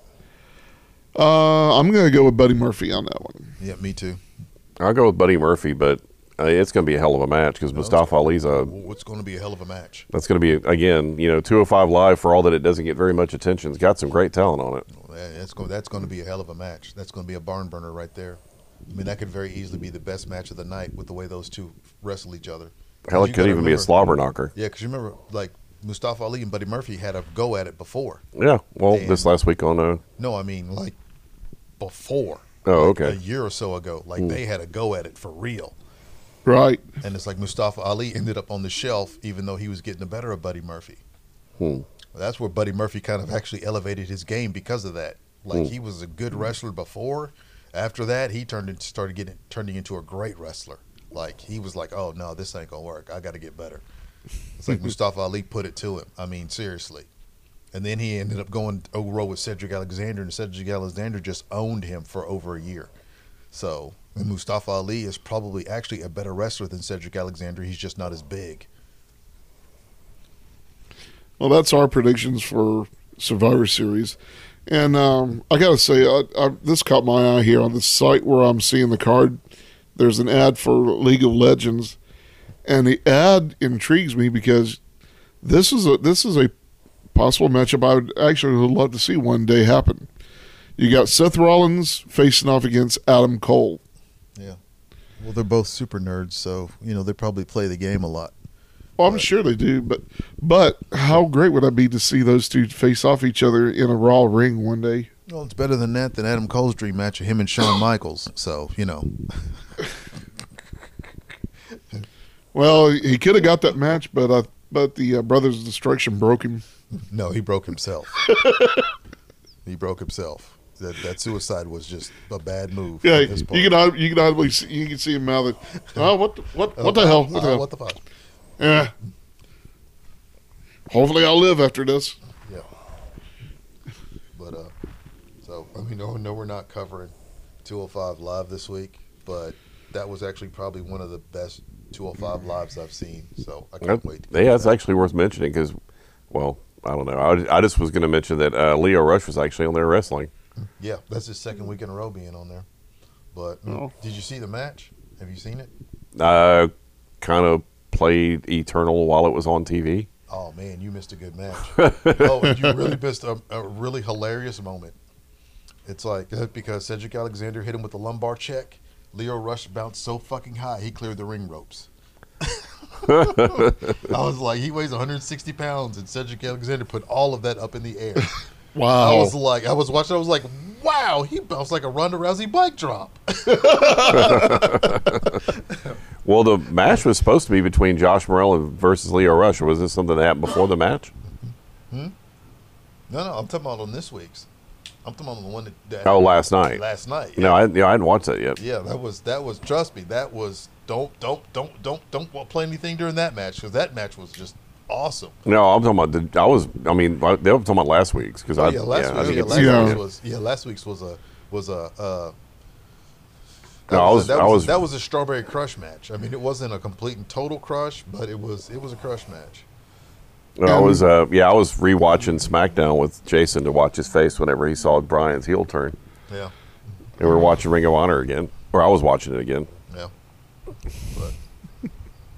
I'm going to go with Buddy Murphy on that one. Yeah, me too. I'll go with Buddy Murphy, but it's going to be a hell of a match because Mustafa Ali's What's going to be a hell of a match? that's going to be, again, 205 Live, for all that it doesn't get very much attention. It's got some great talent on it. That's going to be a hell of a match. That's going to be a barn burner right there. I mean, that could very easily be the best match of the night with the way those two wrestle each other. Hell, You it could gotta even be a remember- slobber knocker. Yeah, because you remember, like, Mustafa Ali and Buddy Murphy had a go at it before. Yeah, well, And- this last week on No, I mean, like, before. Oh, Like, okay. A year or so ago. Like, they had a go at it for real. Right. And it's like Mustafa Ali ended up on the shelf even though he was getting the better of Buddy Murphy. That's where Buddy Murphy kind of actually elevated his game because of that. Like, he was a good wrestler before. After that, he turning into a great wrestler. Like, he was like, oh, no, this ain't going to work. I got to get better. It's like Mustafa Ali put it to him. I mean, seriously. And then he ended up going over with Cedric Alexander, and Cedric Alexander just owned him for over a year. So and Mustafa Ali is probably actually a better wrestler than Cedric Alexander. He's just not as big. Well, that's our predictions for Survivor Series. And I got to say, this caught my eye here on the site where I'm seeing the card. There's an ad for League of Legends. And the ad intrigues me because this is a possible matchup I would actually love to see one day happen. You got Seth Rollins facing off against Adam Cole. Yeah. Well, they're both super nerds, so they probably play the game a lot. Well, I'm sure they do, but how great would that be to see those two face off each other in a Raw ring one day? Well, it's better than that than Adam Cole's dream match of him and Shawn Michaels. So Well, he could have got that match, but the Brothers of Destruction broke him. No, he broke himself. He broke himself. That suicide was just a bad move. Yeah, on his part. you can see him mouth it. Oh, what the hell? What the hell? What the fuck? Yeah. Hopefully, I'll live after this. Yeah. But so I know we're not covering 205 Live this week, but that was actually probably one of the best 205 Lives I've seen. So I can't wait. Yeah, it's actually worth mentioning because, well, I don't know. I just was going to mention that Leo Rush was actually on there wrestling. Yeah, that's his second week in a row being on there. But did you see the match? Have you seen it? Kind of played Eternal while it was on TV. Oh man, you missed a good match. Oh, and you really missed a really hilarious moment. It's like because Cedric Alexander hit him with a lumbar check, Leo Rush bounced so fucking high he cleared the ring ropes. I was like, he weighs 160 pounds, and Cedric Alexander put all of that up in the air. Wow. I was watching, I was like, wow, he bounced like a Ronda Rousey bike drop. Well, the match was supposed to be between Josh Morrell versus Leo Rush. Or was this something that happened before the match? No, I'm talking about on this week's. I'm talking about the one that last night. Last night. No, I hadn't watched that yet. Yeah, that was. Trust me, that was. Don't play anything during that match because that match was just awesome. No, I'm talking about. They were talking about last week's because last week's was a. That was a Strawberry Crush match. I mean, it wasn't a complete and total crush, but it was a crush match. No, I was rewatching SmackDown with Jason to watch his face whenever he saw Brian's heel turn. Yeah. And we were watching Ring of Honor again, or I was watching it again. Yeah. But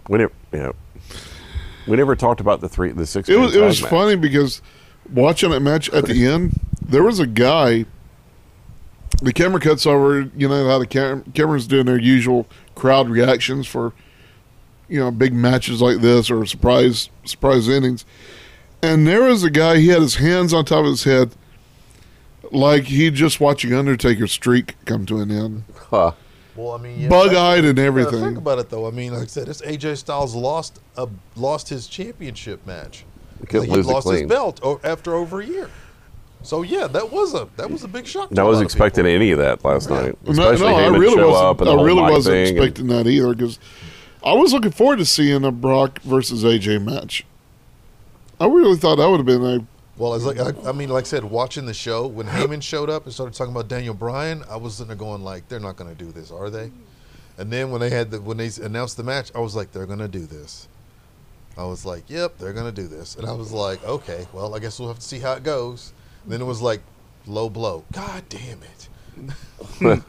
we never talked about the 6. It was funny because watching that match at the end, there was a guy. The camera cuts over. You know how the camera's doing their usual crowd reactions for, big matches like this or surprise endings. And there was a guy. He had his hands on top of his head, like he just watching Undertaker's streak come to an end. Huh. Well, I mean, bug-eyed and everything. Think about it, though. I mean, like I said, this AJ Styles lost his championship match. He lost his belt after over a year. So yeah, that was a big shock. I wasn't expecting any of that last night. Especially I really wasn't expecting that either because I was looking forward to seeing a Brock versus AJ match. I really thought that would have been a. Well, it's like like I said, watching the show when Heyman showed up and started talking about Daniel Bryan, I was sitting there going like, they're not going to do this, are they? And then when they announced the match, I was like, they're going to do this. I was like, yep, they're going to do this, and I was like, okay, well, I guess we'll have to see how it goes. And then it was like low blow. God damn it.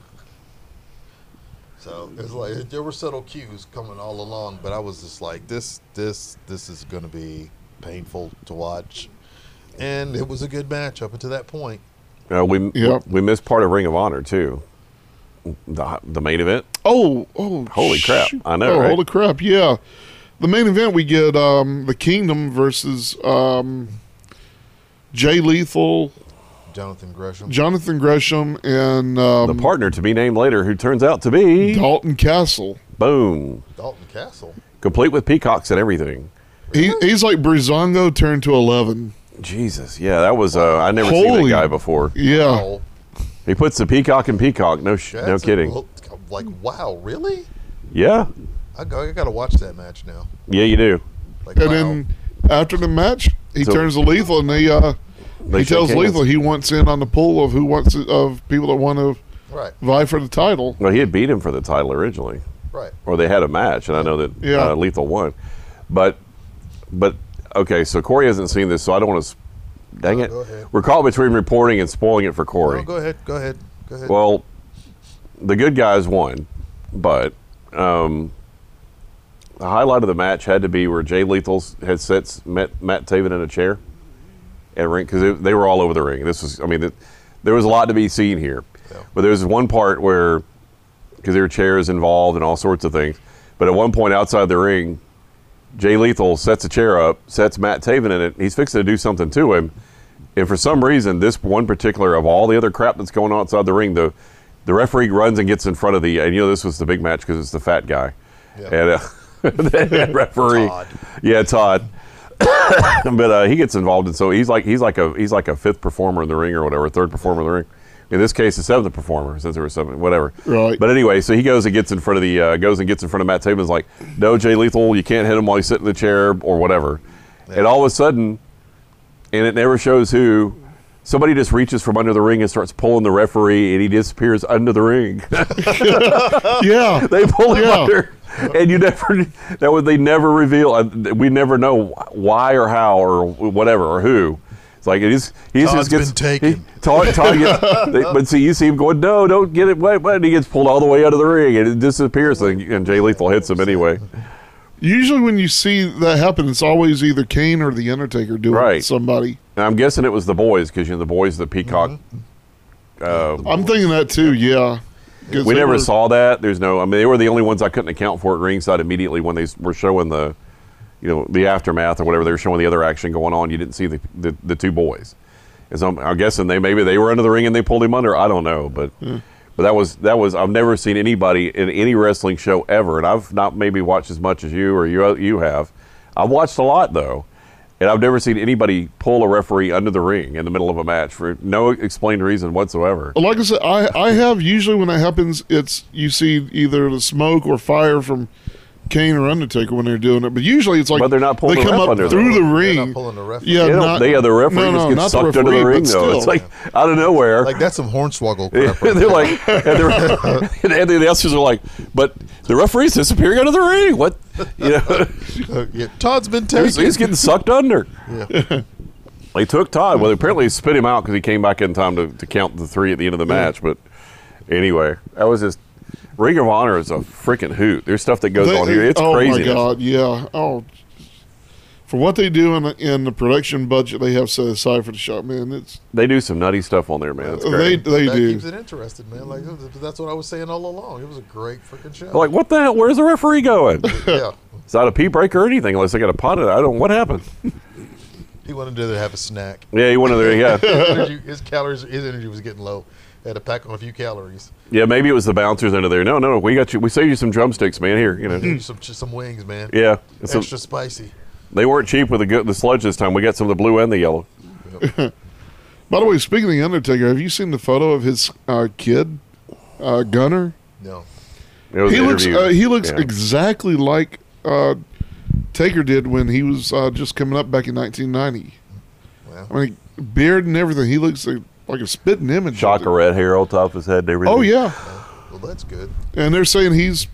So it was like there were subtle cues coming all along, but I was just like, this is going to be painful to watch. And it was a good match up until that point. We missed part of Ring of Honor too. The main event. Oh! Holy crap! I know. Right? Holy crap! Yeah, the main event we get the Kingdom versus Jay Lethal, Jonathan Gresham, and the partner to be named later, who turns out to be Dalton Castle. Boom! Dalton Castle, complete with peacocks and everything. He's like Breezango turned to 11. Jesus, yeah, that was I never seen that guy before. Yeah, wow. He puts the peacock in peacock. No kidding. Like, wow, really? Yeah. I got to watch that match now. Yeah, you do. Like, and then after the match, he turns to Lethal and he tells Lethal he wants in on the pool of people that want to Right. vie for the title. Well, he had beat him for the title originally. Right. Or they had a match, and I know that Yeah. Lethal won. But okay, so Corey hasn't seen this, so I don't want to. Dang No, it! go ahead. We're caught between reporting and spoiling it for Corey. No, go ahead. Go ahead. Well, the good guys won, but the highlight of the match had to be where Jay Lethal's had met Matt Taven in a chair and ring, because they were all over the ring. This was, I mean, there was a lot to be seen here, but there was one part where, because there were chairs involved and all sorts of things, but at one point outside the ring, Jay Lethal sets a chair up, sets Matt Taven in it. He's fixing to do something to him, and for some reason, this one particular of all the other crap that's going on outside the ring, the referee runs and gets in front of and this was the big match because it's the fat guy, and the referee, Todd, but he gets involved, and so he's like a fifth performer in the ring or whatever, third performer in the ring. In this case, a seventh performer, since there were seven, whatever. Right. But anyway, so he goes and gets in front of Matt Taven. Is like, no, Jay Lethal, you can't hit him while he's sitting in the chair or whatever. Yeah. And all of a sudden, and it never shows who, somebody just reaches from under the ring and starts pulling the referee, and he disappears under the ring. Yeah. They pull him under, and they never reveal. We never know why or how or whatever or who. It's like he's Todd's just gets been taken. Todd gets, but see, you see him going, no, don't get it. Wait, and he gets pulled all the way out of the ring, and it disappears. And Jay Lethal hits him anyway. Usually, when you see that happen, it's always either Kane or the Undertaker doing it to somebody. And I'm guessing it was the boys, because the boys, the Peacock. I'm thinking that too. Yeah. We never saw that. There's no. I mean, they were the only ones I couldn't account for at ringside immediately when they were showing the aftermath or whatever. They were showing the other action going on. You didn't see the two boys. And so I'm guessing maybe they were under the ring and they pulled him under. I don't know, but that was I've never seen anybody in any wrestling show ever, and I've not maybe watched as much as you or you have. I've watched a lot though, and I've never seen anybody pull a referee under the ring in the middle of a match for no explained reason whatsoever. Like I said, I have usually when that happens, it's you see either the smoke or fire from Kane or Undertaker when they're doing it, but usually it's like but they're not pulling they the come ref up under through the ring. They're not pulling the referee. Yeah, the referee just gets sucked under the ring though. It's like out of nowhere. Like that's some hornswoggle crap. They're like, and the announcers are like, but the referee's disappearing under the ring. What? Todd's been taken. He's getting sucked under. Yeah. They took Todd. Well, apparently they spit him out because he came back in time to count the three at the end of the match. But anyway, that was just. Ring of Honor is a freaking hoot. There's stuff that goes on here. It's crazy. Oh my God, yeah. Oh, for what they do in the production budget they have set aside for the show, man, they do some nutty stuff on there, man. It's great. They that do. Keeps it interesting, man. Like that's what I was saying all along. It was a great freaking show. Like, what the hell? Where's the referee going? Yeah, it's not a pee break or anything unless they got a pot in it. I don't. What happened? He wanted to have a snack. Yeah, he wanted to. Yeah, his energy was getting low. Had to pack on a few calories. Yeah, maybe it was the bouncers under there. No, we got you. We saved you some drumsticks, man. Here, some wings, man. Yeah, extra spicy. They weren't cheap with the sludge this time. We got some of the blue and the yellow. Yep. By the way, speaking of the Undertaker, have you seen the photo of his kid, Gunner? No. He looks exactly like Taker did when he was just coming up back in 1990. Wow. I mean, beard and everything. He looks like a spitting image. Shock of red hair on top of his head and everything. Oh yeah. Well, that's good. And they're saying he's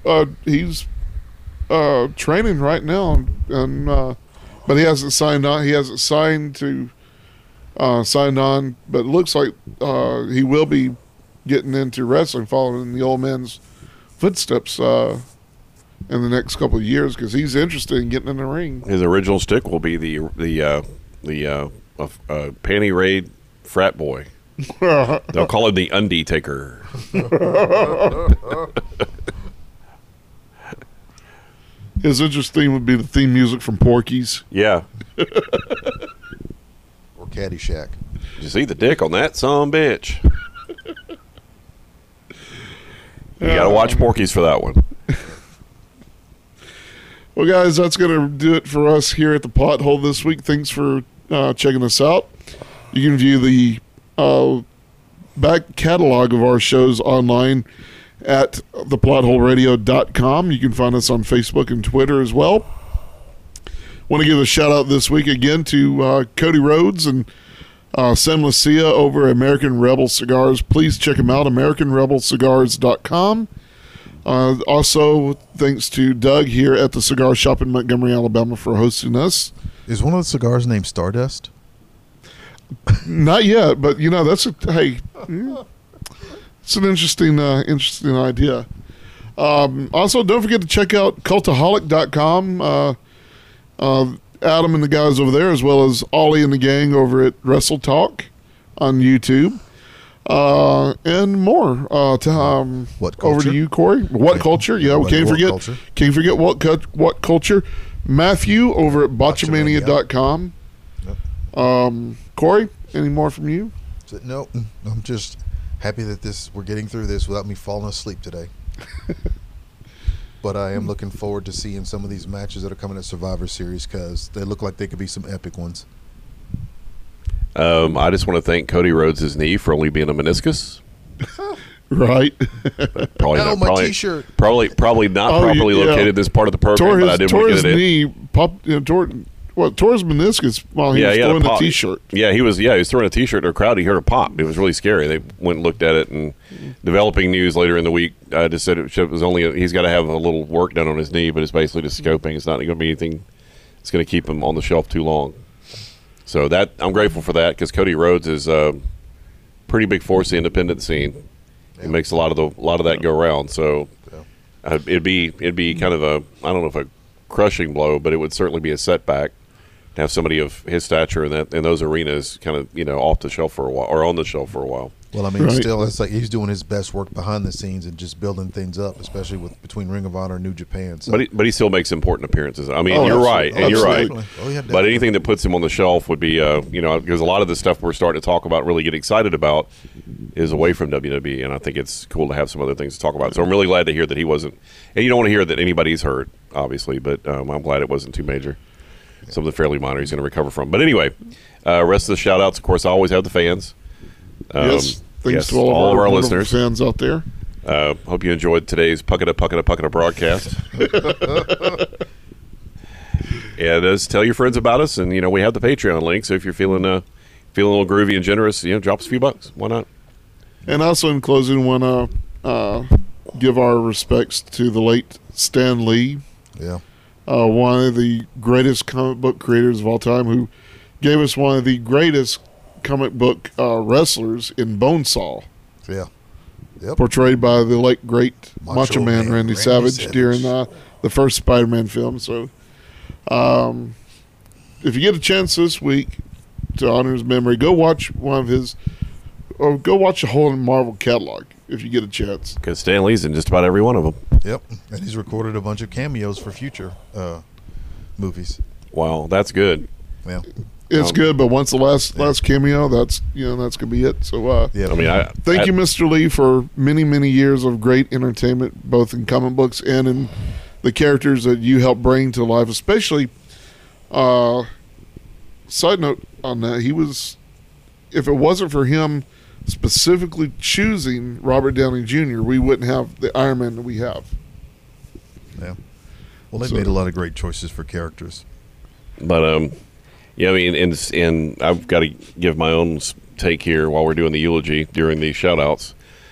training right now, and but he hasn't signed on. He hasn't signed on, but it looks like he will be getting into wrestling, following in the old man's footsteps in the next couple of years because he's interested in getting in the ring. His original stick will be the panty raid frat boy. They'll call him the Undie Taker. His interest theme would be the theme music from Porky's. Yeah. Or Caddyshack. Did you see the dick on that son bitch? You got to watch Porky's for that one. Well, guys, that's going to do it for us here at the Pothole this week. Thanks for checking us out. You can view the back catalog of our shows online at thepotholeradio.com. You can find us on Facebook and Twitter as well. Want to give a shout out this week again to Cody Rhodes and Sam Lucia over at American Rebel Cigars. Please check him out, AmericanRebelCigars.com. Also, thanks to Doug here at the Cigar Shop in Montgomery, Alabama for hosting us. Is one of the cigars named Stardust? Not yet, but that's it's an interesting idea. Also, don't forget to check out Cultaholic.com. Adam and the guys over there, as well as Ollie and the gang over at Wrestle Talk on YouTube, and more. What Culture? Over to you, Corey. What Culture? Yeah, we can't forget. Culture. Can't forget what Culture. Matthew over at Botchamania.com. Yep. Corey, any more from you? No, I'm just happy that we're getting through this without me falling asleep today. But I am looking forward to seeing some of these matches that are coming at Survivor Series because they look like they could be some epic ones. I just want to thank Cody Rhodes' knee for only being a meniscus. Right. Probably Oh, not. my Probably, T-shirt. probably not properly located this part of the program, but I didn't want to his get it in. knee. Tore his meniscus while he was he had a throwing the pop. T-shirt. Yeah, he was throwing a T-shirt in a crowd. He heard a pop. It was really scary. They went and looked at it, and developing news later in the week just said it was only he's got to have a little work done on his knee, but it's basically just scoping. It's not going to be anything that's going to keep him on the shelf too long. So that I'm grateful for that because Cody Rhodes is a pretty big force in the independent scene. He makes a lot of that go around. So it'd be kind of I don't know if a crushing blow, but it would certainly be a setback to have somebody of his stature in those arenas kind of off the shelf for a while or on the shelf for a while. Well, I mean, Right. still, it's like he's doing his best work behind the scenes and just building things up, especially between Ring of Honor and New Japan. So. But he still makes important appearances. I mean, Oh, you're absolutely. right, and you're right. Absolutely. Oh, yeah, But definitely. anything that puts him on the shelf would be, because a lot of the stuff we're starting to talk about, really get excited about, is away from WWE, and I think it's cool to have some other things to talk about. So I'm really glad to hear that he wasn't, and you don't want to hear that anybody's hurt, obviously, but I'm glad it wasn't too major. Something fairly minor he's going to recover from. But anyway, rest of the shout-outs, of course, I always have the fans. Yes. Thanks yes, to all of of our listeners. fans out there. Hope you enjoyed today's Pucketa broadcast. And just tell your friends about us, and we have the Patreon link. So if you're feeling a little groovy and generous, drop us a few bucks. Why not? And also, in closing, want to give our respects to the late Stan Lee, Yeah. one of the greatest comic book creators of all time, who gave us one of the greatest comic book wrestlers in Bonesaw, Yeah. Yep. portrayed by the late great Macho Macho Man Man Randy Randy Savage Savage. during the first Spider-Man film. So, if you get a chance this week to honor his memory, go watch or go watch the whole Marvel catalog if you get a chance. Because Stan Lee's in just about every one of them. Yep. And he's recorded a bunch of cameos for future movies. Wow, that's good. Yeah. It's good, but once the last cameo, that's gonna be it. So, Yeah. I mean, thank you, Mr. Lee, for many, many years of great entertainment, both in comic books and in the characters that you helped bring to life. Especially, side note on that, if it wasn't for him specifically choosing Robert Downey Jr., we wouldn't have the Iron Man that we have. Yeah. Well, they've So- made a lot of great choices for characters. But yeah, I mean, and I've got to give my own take here while we're doing the eulogy during the shout-outs.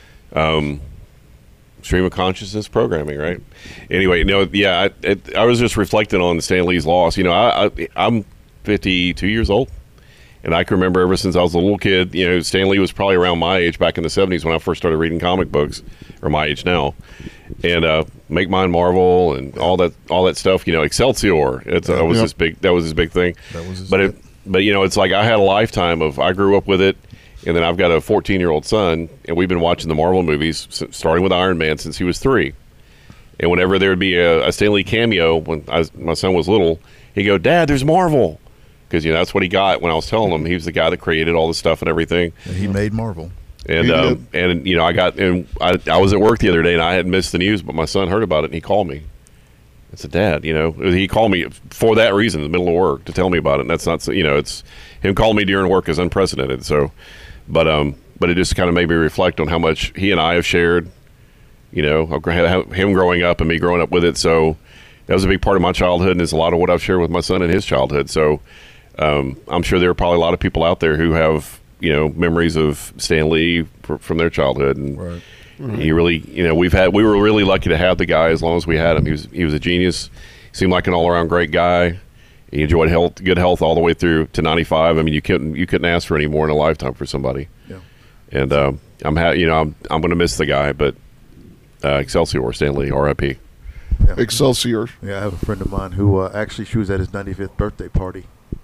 Stream of consciousness programming, right? Anyway, I was just reflecting on Stan Lee's loss. I'm 52 years old, and I can remember ever since I was a little kid. Stan Lee was probably around my age back in the 70s when I first started reading comic books, or my age now. And Make Mine Marvel and all that stuff. Excelsior. That was his big thing. That was his But bit. it's like I had a lifetime of. I grew up with it, and then I've got a 14-year-old son, and we've been watching the Marvel movies, starting with Iron Man since he was 3. And whenever there would be a Stan Lee cameo when my son was little, he'd go, "Dad, there's Marvel," because that's what he got when I was telling him he was the guy that created all the stuff and everything. And he made Marvel. And I was at work the other day and I had missed the news, but my son heard about it and he called me. I said, "Dad, he called me for that reason in the middle of work to tell me about it." And that's not, it's him calling me during work is unprecedented. So, but it just kind of made me reflect on how much he and I have shared. Him growing up and me growing up with it. So that was a big part of my childhood, and it's a lot of what I've shared with my son in his childhood. So I'm sure there are probably a lot of people out there who have memories of Stan Lee from their childhood, and Right. he really, we were really lucky to have the guy as long as we had him. He was a genius. He seemed like an all around great guy. He enjoyed good health all the way through to 95. I mean, you couldn't ask for any more in a lifetime for somebody. Yeah. And I'm going to miss the guy, but Excelsior, Stan Lee, R.I.P. Excelsior. Yeah, I have a friend of mine who actually she was at his 95th birthday party.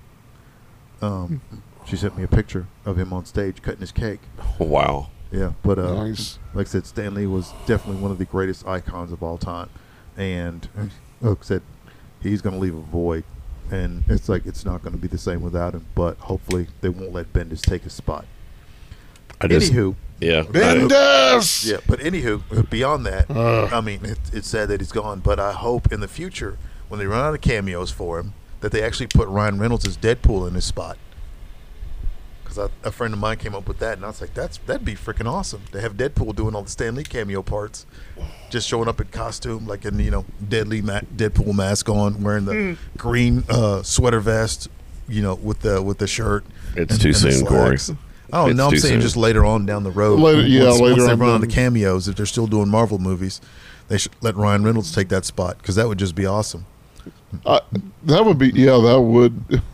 She sent me a picture of him on stage cutting his cake. Wow. Yeah, but Nice. like I said, Stan Lee was definitely one of the greatest icons of all time, and like I said, he's going to leave a void, and it's not going to be the same without him. But hopefully, they won't let Bendis take his spot. Anywho, Yeah. Bendis! yeah, but anywho, beyond that, I mean, it's sad that he's gone, but I hope in the future, when they run out of cameos for him, that they actually put Ryan Reynolds as Deadpool in his spot. Because a friend of mine came up with that, and I was like, that'd be freaking awesome to have Deadpool doing all the Stan Lee cameo parts, just showing up in costume, like in Deadpool mask on, wearing the green sweater vest, with the shirt. It's too soon, Corey. Oh It's no, I'm too saying soon. just later on down the road. Later once they on run out down- of cameos, if they're still doing Marvel movies, they should let Ryan Reynolds take that spot, because that would just be awesome. That would be, that would.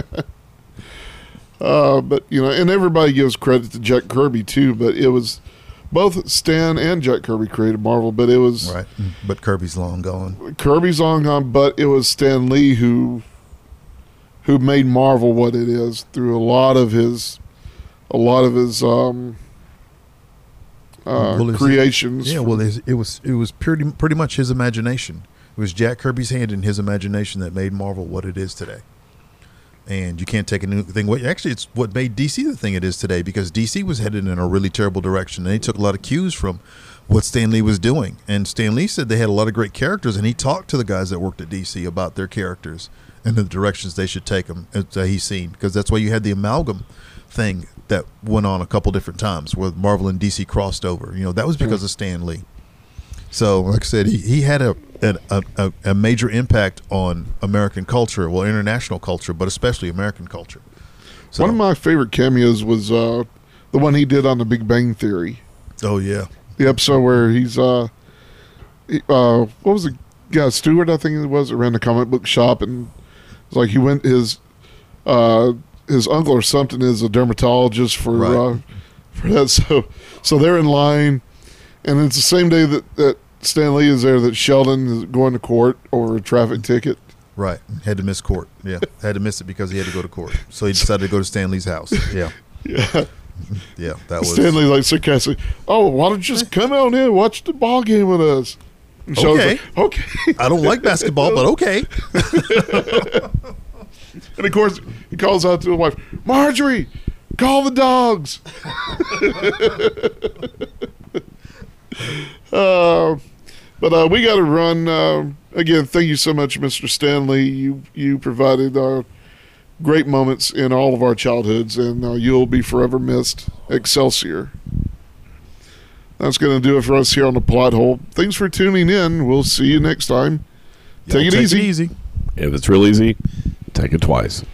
But, and everybody gives credit to Jack Kirby, too, but it was both Stan and Jack Kirby created Marvel, but it was Right, but Kirby's long gone. Kirby's long gone, but it was Stan Lee who made Marvel what it is through a lot of his Well, creations. Yeah, well, it was pretty much his imagination. It was Jack Kirby's hand in his imagination that made Marvel what it is today. And you can't take anything away. Actually, it's what made DC the thing it is today, because DC was headed in a really terrible direction. And they took a lot of cues from what Stan Lee was doing. And Stan Lee said they had a lot of great characters, and he talked to the guys that worked at DC about their characters and the directions they should take them, he's seen. Because that's why you had the amalgam thing that went on a couple different times where Marvel and DC crossed over. That was because of Stan Lee. So, like I said, he had a major impact on American culture, well, international culture, but especially American culture. So, One of my favorite cameos was the one he did on The Big Bang Theory. oh yeah, The episode where he's what was the guy, Stewart, I think it was, that ran the comic book shop, and it's like he went his uncle or something is a dermatologist for Right. For that. So they're in line, and it's the same day that Stan Lee is there that Sheldon is going to court over a traffic ticket. right. Had to miss court. Yeah, had to miss it because he had to go to court. So he decided to go to Stan Lee's house. Yeah, Yeah. yeah. That was Stanley's like sarcastic. Oh, why don't you just come on in, watch the ball game with us? And Sheldon's Okay. like, okay. I don't like basketball, but okay. And of course, he calls out to the wife, Marjorie, call the dogs. But we got to run. Again, thank you so much, Mr. Stanley. You provided great moments in all of our childhoods, and you'll be forever missed. Excelsior. That's going to do it for us here on the Plot Hole. Thanks for tuning in. We'll see you next time. Y'all Take it easy. If it's real easy, take it twice.